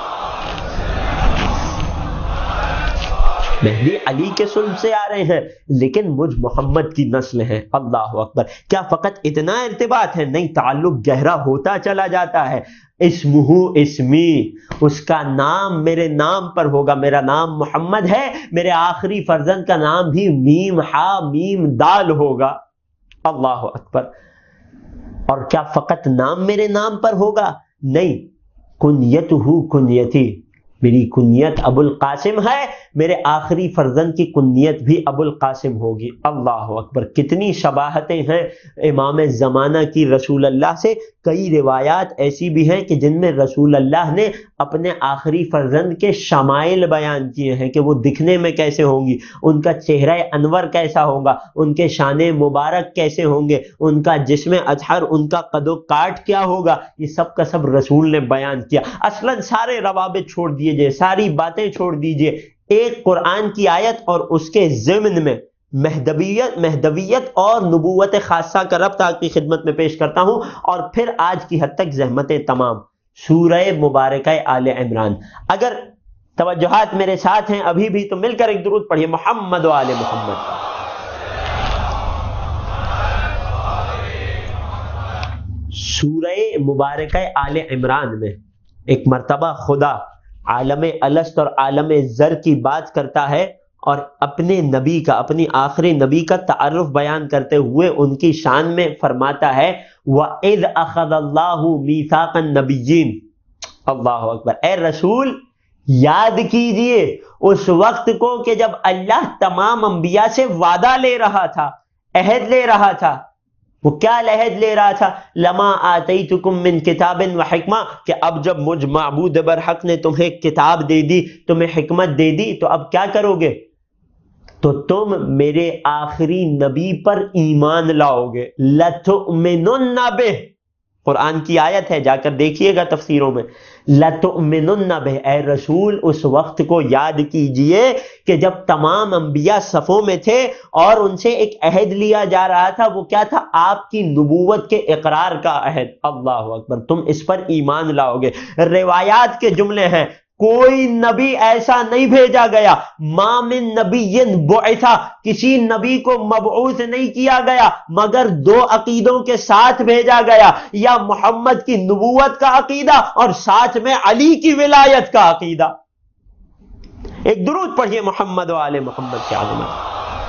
مہدی علی کے سلب سے آ رہے ہیں، لیکن مجھ محمد کی نسل ہے۔ اللہ اکبر! کیا فقط اتنا ارتباط ہے؟ نہیں، تعلق گہرا ہوتا چلا جاتا ہے۔ اسمہ اسمی، اس کا نام میرے نام پر ہوگا۔ میرا نام محمد ہے، میرے آخری فرزند کا نام بھی میم ہا میم دال ہوگا۔ اللہ اکبر! اور کیا فقط نام میرے نام پر ہوگا؟ نہیں، کنیتہ کنیتی، میری کنیت ابو القاسم ہے، میرے آخری فرزند کی کنیت بھی ابو القاسم ہوگی۔ اللہ اکبر! کتنی شباہتیں ہیں امام زمانہ کی رسول اللہ سے۔ کئی روایات ایسی بھی ہیں کہ جن میں رسول اللہ نے اپنے آخری فرزند کے شمائل بیان کیے ہیں کہ وہ دکھنے میں کیسے ہوں گی، ان کا چہرہ انور کیسا ہوگا، ان کے شان مبارک کیسے ہوں گے، ان کا جسم اطہر، ان کا قد و کاٹ کیا ہوگا، یہ سب کا سب رسول نے بیان کیا۔ اصلاً سارے روابط چھوڑ دیجئے، ساری باتیں چھوڑ دیجئے، ایک قرآن کی آیت اور اس کے ضمن میں مہدویت مہدویت اور نبوت خاصہ کا ربط آپ کی خدمت میں پیش کرتا ہوں، اور پھر آج کی حد تک زحمتیں تمام۔ سورہ مبارکہ آل عمران، اگر توجہات میرے ساتھ ہیں ابھی بھی تو مل کر ایک درود پڑھیے محمد و آل محمد۔ سورہ مبارکہ آل عمران میں ایک مرتبہ خدا عالم الست اور عالم زر کی بات کرتا ہے، اور اپنے نبی کا، اپنی آخری نبی کا تعارف بیان کرتے ہوئے ان کی شان میں فرماتا ہے وَإِذْ أَخَذَ اللَّهُ مِيثَاقَ النَّبِيِّينَ۔ اللہ اکبر! اے رسول، یاد کیجئے اس وقت کو کہ جب اللہ تمام انبیاء سے وعدہ لے رہا تھا، عہد لے رہا تھا۔ وہ کیا عہد لے رہا تھا؟ لما آتیتکم من کتاب و حکمہ، کہ اب جب مجھ معبود برحق نے تمہیں کتاب دے دی، تمہیں حکمت دے دی، تو اب کیا کرو گے؟ تو تم میرے آخری نبی پر ایمان لاؤ گے۔ لَتُؤْمِنُنَّ بِهِ، قرآن کی آیت ہے، جا کر دیکھیے گا تفسیروں میں۔ لَتُؤْمِنُنَّ بِهِ، اے رسول اس وقت کو یاد کیجئے کہ جب تمام انبیاء صفوں میں تھے اور ان سے ایک عہد لیا جا رہا تھا، وہ کیا تھا؟ آپ کی نبوت کے اقرار کا عہد۔ اللہ اکبر! تم اس پر ایمان لاؤ گے۔ روایات کے جملے ہیں، کوئی نبی ایسا نہیں بھیجا گیا، ما من نبی بعثا، کسی نبی کو مبعوث نہیں کیا گیا مگر دو عقیدوں کے ساتھ بھیجا گیا، یا محمد کی نبوت کا عقیدہ اور ساتھ میں علی کی ولایت کا عقیدہ۔ ایک درود پڑھیے محمد و آل محمد کے عظمت۔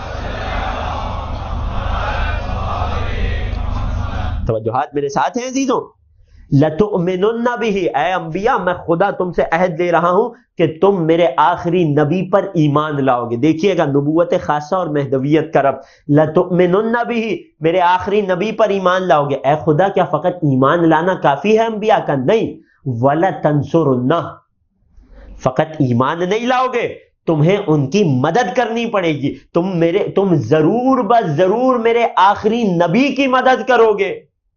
توجہات میرے ساتھ ہیں عزیزوں؟ لَتُؤْمِنُنَّ بِهِ، اے انبیاء میں خدا تم سے عہد لے رہا ہوں کہ تم میرے آخری نبی پر ایمان لاؤ گے۔ دیکھیے گا نبوت خاصہ اور مہدویت کا ربط۔ لَتُؤْمِنُنَّ بِهِ، میرے آخری نبی پر ایمان لاؤ گے۔ اے خدا کیا فقط ایمان لانا کافی ہے انبیاء کا؟ نہیں، وَلَتَنْصُرُنَّهُ، فقط ایمان نہیں لاؤ گے، تمہیں ان کی مدد کرنی پڑے گی۔ تم میرے تم ضرور بس ضرور میرے آخری نبی کی مدد کرو گے۔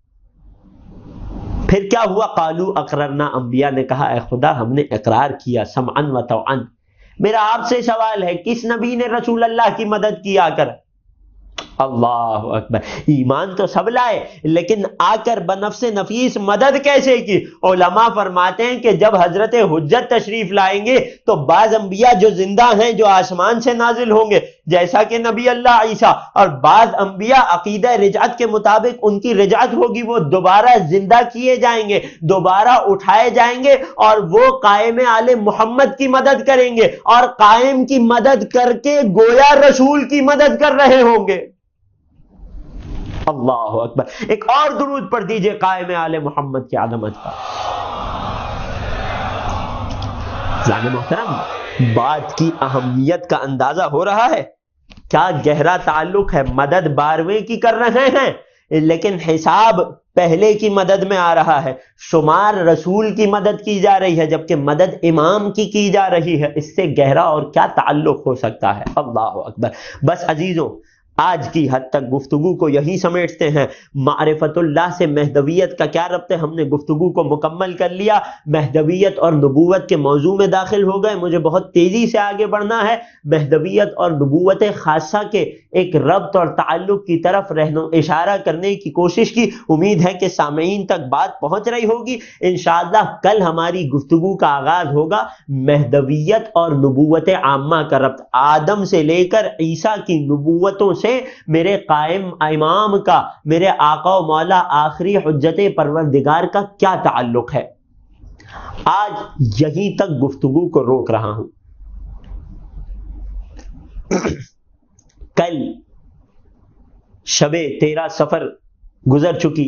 پھر کیا ہوا؟ قالو اقررنا، انبیاء نے کہا اے خدا ہم نے اقرار کیا، سمعا و طوعا۔ میرا آپ سے سوال ہے، کس نبی نے رسول اللہ کی مدد کی آ کر؟ اللہ اکبر۔ ایمان تو سب لائے لیکن آ کر بنفس نفیس مدد کیسے کی؟ علماء فرماتے ہیں کہ جب حضرت حجت تشریف لائیں گے تو بعض انبیاء جو زندہ ہیں جو آسمان سے نازل ہوں گے جیسا کہ نبی اللہ عیسیٰ، اور بعض انبیاء عقیدہ رجعت کے مطابق ان کی رجعت ہوگی، وہ دوبارہ زندہ کیے جائیں گے، دوبارہ اٹھائے جائیں گے اور وہ قائم آل محمد کی مدد کریں گے، اور قائم کی مدد کر کے گویا رسول کی مدد کر رہے ہوں گے۔ اللہ اکبر۔ ایک اور درود پڑھ دیجئے قائم آل محمد کی عظمت کا۔ جان محترم، بات کی اہمیت کا اندازہ ہو رہا ہے، کیا گہرا تعلق ہے۔ مدد بارہویں کی کر رہے ہیں لیکن حساب پہلے کی مدد میں آ رہا ہے، شمار رسول کی مدد کی جا رہی ہے جبکہ مدد امام کی کی جا رہی ہے۔ اس سے گہرا اور کیا تعلق ہو سکتا ہے؟ اللہ اکبر۔ بس عزیزوں، آج کی حد تک گفتگو کو یہی سمیٹتے ہیں۔ معرفت اللہ سے مہدویت کا کیا ربط ہے؟ ہم نے گفتگو کو مکمل کر لیا، مہدویت اور نبوت کے موضوع میں داخل ہو گئے۔ مجھے بہت تیزی سے آگے بڑھنا ہے، مہدویت اور نبوت خاصہ کے ایک ربط اور تعلق کی طرف رہنو اشارہ کرنے کی کوشش کی۔ امید ہے کہ سامعین تک بات پہنچ رہی ہوگی۔ انشاءاللہ کل ہماری گفتگو کا آغاز ہوگا مہدویت اور نبوت عامہ کا ربط، آدم سے لے کر عیسیٰ کی نبوتوں سے میرے قائم امام کا، میرے آقا و مولا آخری حجت پروردگار کا کیا تعلق ہے۔ آج یہیں تک گفتگو کو روک رہا ہوں۔ کل شب تیرہ سفر گزر چکی،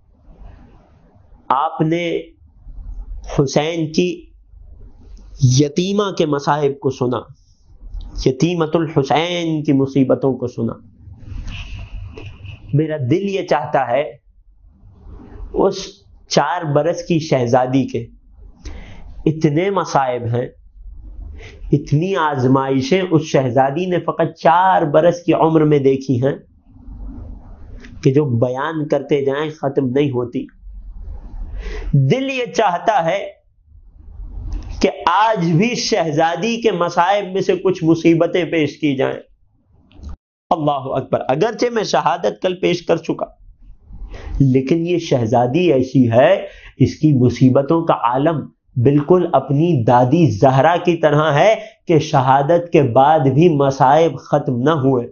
آپ نے حسین کی یتیمہ کے مصائب کو سنا، یتیمت الحسین کی مصیبتوں کو سنا۔ میرا دل یہ چاہتا ہے اس چار برس کی شہزادی کے اتنے مصائب ہیں، اتنی آزمائشیں اس شہزادی نے فقط چار برس کی عمر میں دیکھی ہیں کہ جو بیان کرتے جائیں ختم نہیں ہوتی۔ دل یہ چاہتا ہے کہ آج بھی شہزادی کے مصائب میں سے کچھ مصیبتیں پیش کی جائیں۔ اللہ اکبر۔ اگرچہ میں شہادت کل پیش کر چکا لیکن یہ شہزادی ایسی ہے، اس کی مصیبتوں کا عالم بالکل اپنی دادی زہرا کی طرح ہے کہ شہادت کے بعد بھی مصائب ختم نہ ہوئے۔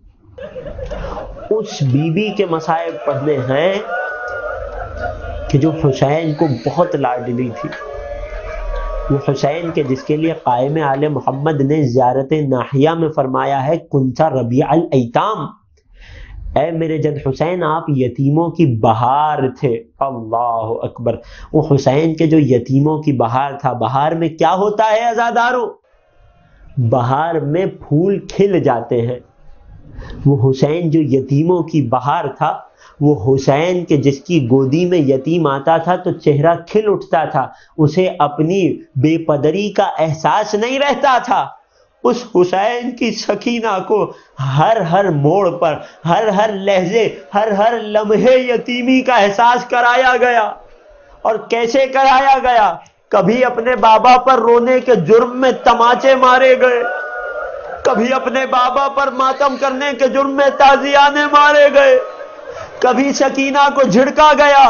اس بی بی کے مصائب پڑھنے ہیں کہ جو حسین کو بہت لاڈلی تھی، وہ حسین کے جس کے لیے قائم آل محمد نے زیارت ناحیہ میں فرمایا ہے کنتا ربیع الایتام، اے میرے جد حسین آپ یتیموں کی بہار تھے۔ اللہ اکبر۔ وہ حسین کے جو یتیموں کی بہار تھا، بہار میں کیا ہوتا ہے عزادارو؟ بہار میں پھول کھل جاتے ہیں۔ وہ حسین جو یتیموں کی بہار تھا، وہ حسین کے جس کی گودی میں یتیم آتا تھا تو چہرہ کھل اٹھتا تھا، اسے اپنی بے پدری کا احساس نہیں رہتا تھا۔ اس حسین کی سکینہ کو ہر ہر موڑ پر، ہر ہر لہجے، ہر ہر لمحے یتیمی کا احساس کرایا گیا۔ اور کیسے کرایا گیا؟ کبھی اپنے بابا پر رونے کے جرم میں تماچے مارے گئے، کبھی اپنے بابا پر ماتم کرنے کے جرم میں تازیانے مارے گئے، کبھی سکینہ کو جھڑکا گیا،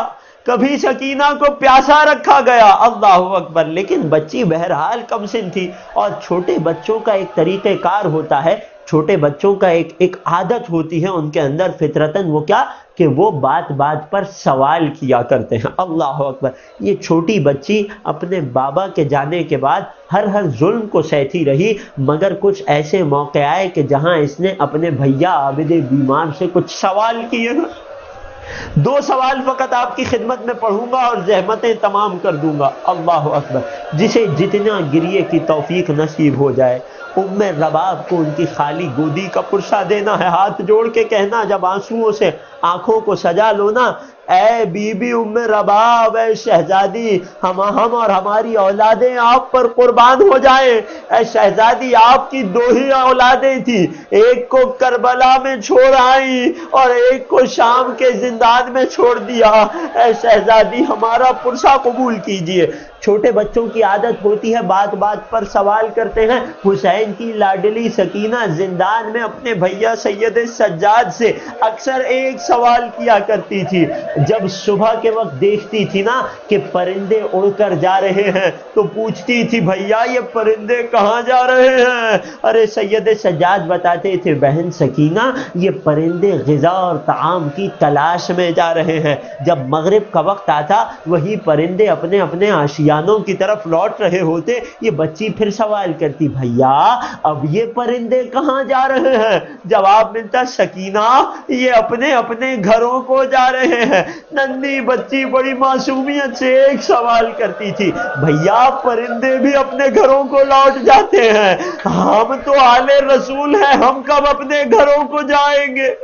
کبھی سکینہ کو پیاسا رکھا گیا، اللہ اکبر، لیکن بچی بہرحال کم سن تھی، اور چھوٹے بچوں کا ایک طریقہ کار ہوتا ہے، چھوٹے بچوں کا ایک ایک عادت ہوتی ہے ان کے اندر فطرتاً، وہ کیا کہ وہ بات بات پر سوال کیا کرتے ہیں، اللہ اکبر۔ یہ چھوٹی بچی اپنے بابا کے جانے کے بعد ہر ہر ظلم کو سہتی رہی، مگر کچھ ایسے موقع آئے کہ جہاں اس نے اپنے بھیا عابد بیمار سے کچھ سوال کیے نا۔ دو سوال فقط آپ کی خدمت میں پڑھوں گا اور زحمتیں تمام کر دوں گا، اللہ اکبر۔ جسے جتنا گریے کی توفیق نصیب ہو جائے، ام رباب کو ان کی خالی گودی کا پرسہ دینا ہے، ہاتھ جوڑ کے کہنا جب آنسوؤں سے آنکھوں کو سجا لو نا، اے بی بی ام رباب، اے شہزادی، ہم ہم اور ہماری اولادیں آپ پر قربان ہو جائیں۔ اے شہزادی، آپ کی دو ہی اولادیں تھی، ایک کو کربلا میں چھوڑ آئی اور ایک کو شام کے زندان میں چھوڑ دیا، اے شہزادی ہمارا پرسہ قبول کیجئے۔ چھوٹے بچوں کی عادت ہوتی ہے بات بات پر سوال کرتے ہیں۔ حسین کی لاڈلی سکینہ زندان میں اپنے بھیا سید سجاد سے اکثر ایک سوال کیا کرتی تھی، جب صبح کے وقت دیکھتی تھی نا کہ پرندے اڑ کر جا رہے ہیں تو پوچھتی تھی بھیا یہ پرندے کہاں جا رہے ہیں؟ ارے سید سجاد بتاتے تھے بہن سکینہ یہ پرندے غذا اور طعام کی تلاش میں جا رہے ہیں۔ جب مغرب کا وقت آتا وہی پرندے اپنے اپنے آشیانوں کی طرف لوٹ رہے ہوتے، یہ بچی پھر سوال کرتی بھیا اب یہ پرندے کہاں جا رہے ہیں؟ جواب ملتا سکینہ یہ اپنے اپنے گھروں کو جا رہے ہیں۔ ننھی بچی بڑی معصومیت سے ایک سوال کرتی تھی بھیا پرندے بھی اپنے گھروں کو لوٹ جاتے ہیں، ہم تو آل رسول ہیں، ہم کب اپنے گھروں کو جائیں گے؟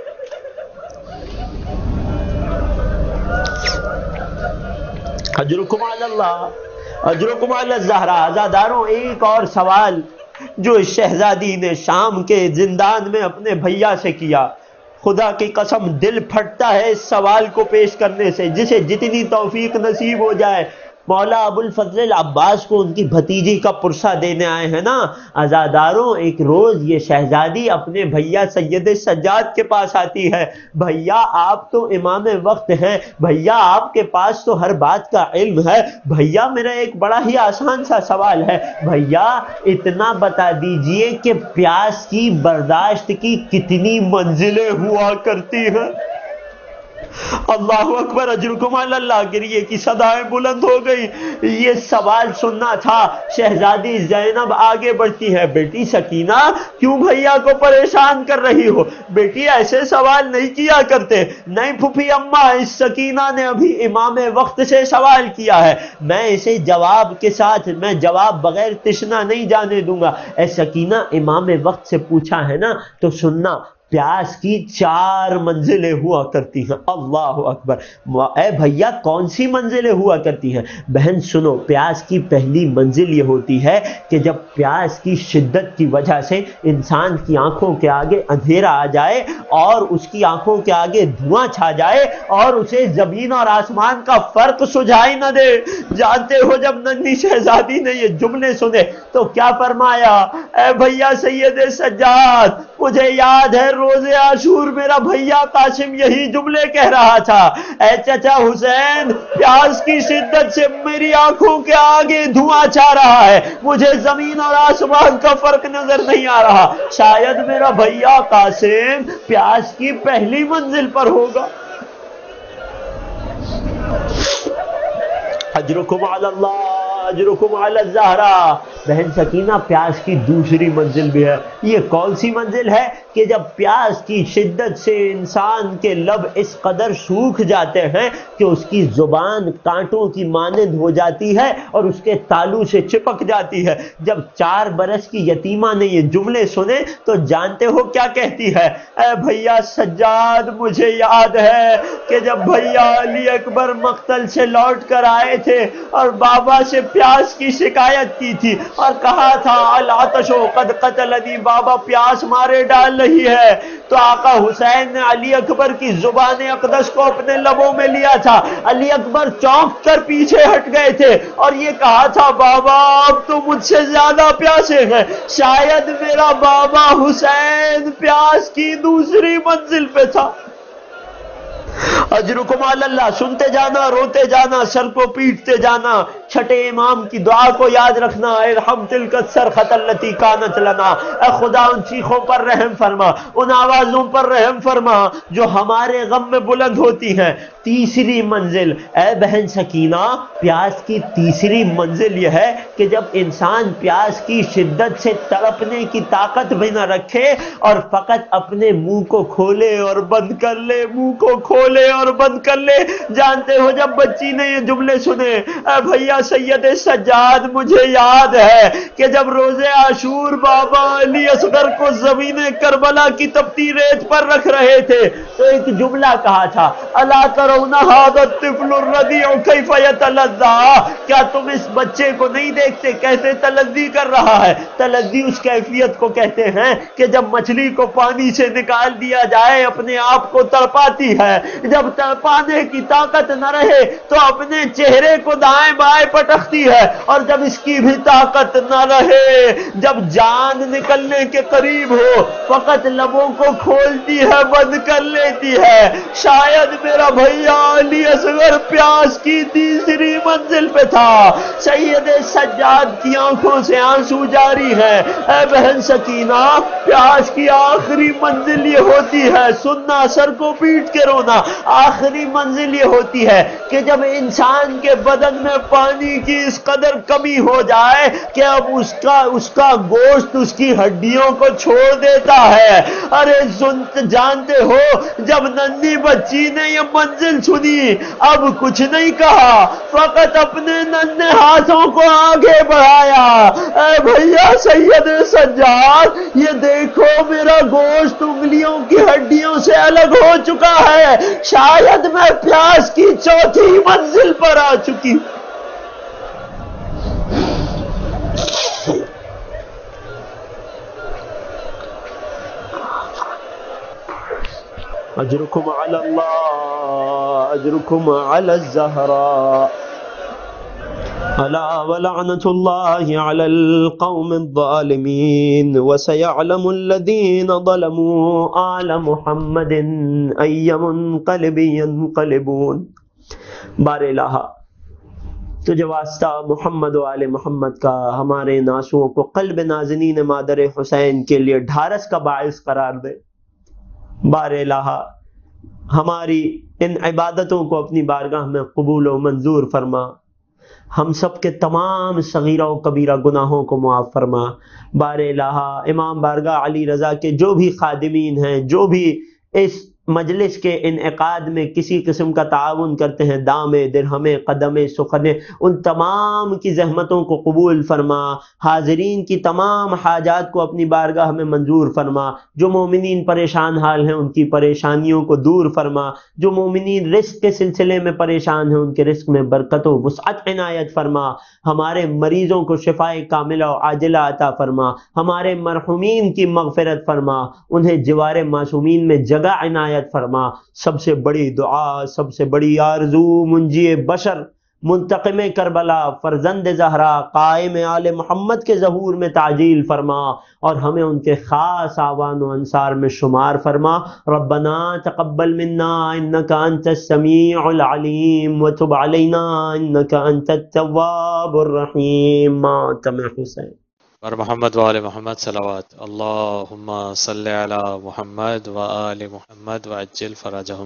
اجرکم علی اللہ، اجرکم علی الزہرا۔ عزاداروں ایک اور سوال جو شہزادی نے شام کے زندان میں اپنے بھیا سے کیا، خدا کی قسم دل پھٹتا ہے اس سوال کو پیش کرنے سے، جسے جتنی توفیق نصیب ہو جائے۔ مولا ابو الفضل العباس کو ان کی بھتیجی کا پرسہ دینے آئے ہیں نا۔ عزاداروں ایک روز یہ شہزادی اپنے بھیا سید سجاد کے پاس آتی ہے، بھیا آپ تو امام وقت ہیں، بھیا آپ کے پاس تو ہر بات کا علم ہے، بھیا میرا ایک بڑا ہی آسان سا سوال ہے، بھیا اتنا بتا دیجئے کہ پیاس کی برداشت کی کتنی منزلیں ہوا کرتی ہیں؟ اللہ اکبر، اجرکم علی اللہ، گریے کی صدائیں بلند ہو گئی۔ یہ سوال سننا تھا۔ شہزادی زینب آگے بڑھتی ہے، بیٹی سکینہ کیوں بھیا کو پریشان کر رہی ہو؟ بیٹی ایسے سوال نہیں کیا کرتے۔ نہیں پھوپھی اماں، اس سکینہ نے ابھی امام وقت سے سوال کیا ہے، میں اسے جواب کے ساتھ، میں جواب بغیر تشنا نہیں جانے دوں گا۔ اے سکینہ امام وقت سے پوچھا ہے نا تو سننا، پیاس کی چار منزلیں ہوا کرتی ہیں، اللہ اکبر۔ اے بھیا کون سی منزلیں ہوا کرتی ہیں؟ بہن سنو، پیاس کی پہلی منزل یہ ہوتی ہے کہ جب پیاس کی شدت کی وجہ سے انسان کی آنکھوں کے آگے اندھیرا آ جائے اور اس کی آنکھوں کے آگے دھواں چھا جائے اور اسے زمین اور آسمان کا فرق سجھائی نہ دے۔ جانتے ہو جب ننھی شہزادی نے یہ جملے سنے تو کیا فرمایا؟ اے بھیا سید سجاد، مجھے یاد ہے روز عاشور میرا بھیا قاسم یہی جملے کہہ رہا تھا، اے چچا حسین پیاس کی شدت سے میری آنکھوں کے آگے دھواں چھا رہا ہے، مجھے زمین اور آسمان کا فرق نظر نہیں آ رہا، شاید میرا بھیا قاسم پیاس کی پہلی منزل پر ہوگا۔ اجرکم علی اللہ، اجرکم علی الزہرا۔ بہن سکینہ پیاس کی دوسری منزل بھی ہے۔ یہ کون سی منزل ہے کہ جب پیاس کی شدت سے انسان کے لب اس قدر سوکھ جاتے ہیں کہ اس کی زبان کانٹوں کی مانند ہو جاتی ہے اور اس کے تالو سے چپک جاتی ہے۔ جب چار برس کی یتیمہ نے یہ جملے سنے تو جانتے ہو کیا کہتی ہے؟ اے بھیا سجاد، مجھے یاد ہے کہ جب بھیا علی اکبر مقتل سے لوٹ کر آئے تھے اور بابا سے پیاس کی شکایت کی تھی اور کہا تھا العطش قد قتلنی، بابا پیاس مارے ڈال رہی ہے، تو آقا حسین نے علی اکبر کی زبان اقدس کو اپنے لبوں میں لیا تھا، علی اکبر چونک کر پیچھے ہٹ گئے تھے اور یہ کہا تھا بابا اب تو مجھ سے زیادہ پیاسے ہیں، شاید میرا بابا حسین پیاس کی دوسری منزل پہ تھا۔ اجرکم علی اللہ، سنتے جانا، روتے جانا، سر کو پیٹتے جانا، چھٹے امام کی دعا کو یاد رکھنا، ارحم تلک الصرخۃ التی کانت لنا، اے خدا ان چیخوں پر رحم فرما، ان آوازوں پر رحم فرما جو ہمارے غم میں بلند ہوتی ہیں۔ تیسری منزل اے بہن سکینہ، پیاس کی تیسری منزل یہ ہے کہ جب انسان پیاس کی شدت سے تڑپنے کی طاقت بھی نہ رکھے اور فقط اپنے منہ کو کھولے اور بند کر لے، منہ کو کھولے اور بند کر لے۔ جانتے ہو جب بچی نے یہ جملے سنے، اے بھیا سید سجاد مجھے یاد ہے کہ جب روزے عاشور بابا علی اصغر کو زمین کربلا کی تپتی ریت پر رکھ رہے تھے تو ایک جملہ کہا تھا، الا ترون ھذا الطفل الرضیع کیف یتلذی، کیا تم اس بچے کو نہیں دیکھتے کیسے تلذی کر رہا ہے؟ تلذی اس کیفیت کو کہتے ہیں کہ جب مچھلی کو پانی سے نکال دیا جائے اپنے آپ کو تڑپاتی ہے، جب تڑپانے کی طاقت نہ رہے تو اپنے چہرے کو دائیں بائیں پٹکتی ہے، اور جب اس کی بھی طاقت نہ رہے، جب جان نکلنے کے قریب ہو فقط لبوں کو کھولتی ہے، بند کر لیتی ہے۔ شاید میرا بھیا علی اصغر پیاس کی تیسری منزل پہ تھا۔ سید سجاد کی آنکھوں سے آنسو جاری ہے۔ اے بہن سکینہ، پیاس کی آخری منزل یہ ہوتی ہے، سننا سر کو پیٹ کے رونا، آخری منزل یہ ہوتی ہے کہ جب انسان کے بدن میں پانی کی اس قدر کمی ہو جائے کہ اب اس کا اس کا گوشت اس کی ہڈیوں کو چھوڑ دیتا ہے۔ ارے سنت جانتے ہو جب ننھی بچی نے یہ منزل سنی اب کچھ نہیں کہا، فقط اپنے ننھے ہاتھوں کو آگے بڑھایا۔ اے بھیا سید سجاد یہ دیکھو میرا گوشت انگلیوں کی ہڈیوں سے الگ ہو چکا ہے، شاید میں پیاس کی چوتھی منزل پر آ چکی۔ اجرکم علی اللہ، اجرکم علی الزہراء، الا ولعنۃ اللہ علی القوم الظالمین، وسیعلم الذین ظلموا آل محمد ای منقلب ینقلبون۔ بار الہ تجھے واسطہ محمد و آل محمد کا ہمارے ناسوؤں کو قلب نازنین مادر حسین کے لیے ڈھارس کا باعث قرار دے۔ بار الہ ہماری ان عبادتوں کو اپنی بارگاہ میں قبول و منظور فرما، ہم سب کے تمام صغیرہ و کبیرہ گناہوں کو معاف فرما۔ بار الہ امام بارگاہ علی رضا کے جو بھی خادمین ہیں، جو بھی اس مجلس کے انعقاد میں کسی قسم کا تعاون کرتے ہیں، دام درہم قدم سخن، ان تمام کی زحمتوں کو قبول فرما، حاضرین کی تمام حاجات کو اپنی بارگاہ میں منظور فرما، جو مومنین پریشان حال ہیں ان کی پریشانیوں کو دور فرما، جو مومنین رزق کے سلسلے میں پریشان ہیں ان کے رزق میں برکت و وسعت عنایت فرما، ہمارے مریضوں کو شفائے کاملہ و عاجلہ عطا فرما، ہمارے مرحومین کی مغفرت فرما، انہیں جوار معصومین میں جگہ عنایت فرما۔ سب سے بڑی دعا، سب سے بڑی آرزو، منجی بشر، منتقم کربلا، فرزند زہرا، قائم آل محمد کے ظہور میں تعجیل فرما اور ہمیں ان کے خاص آوان و انصار میں شمار فرما۔ ربنا تقبل منا انک انت السمیع العلیم وتب علینا انک انت التواب الرحیم۔ ماتم حسین اور محمد وآل محمد صلوات، اللہم صلی علی محمد وآل محمد وعجل فرجہم۔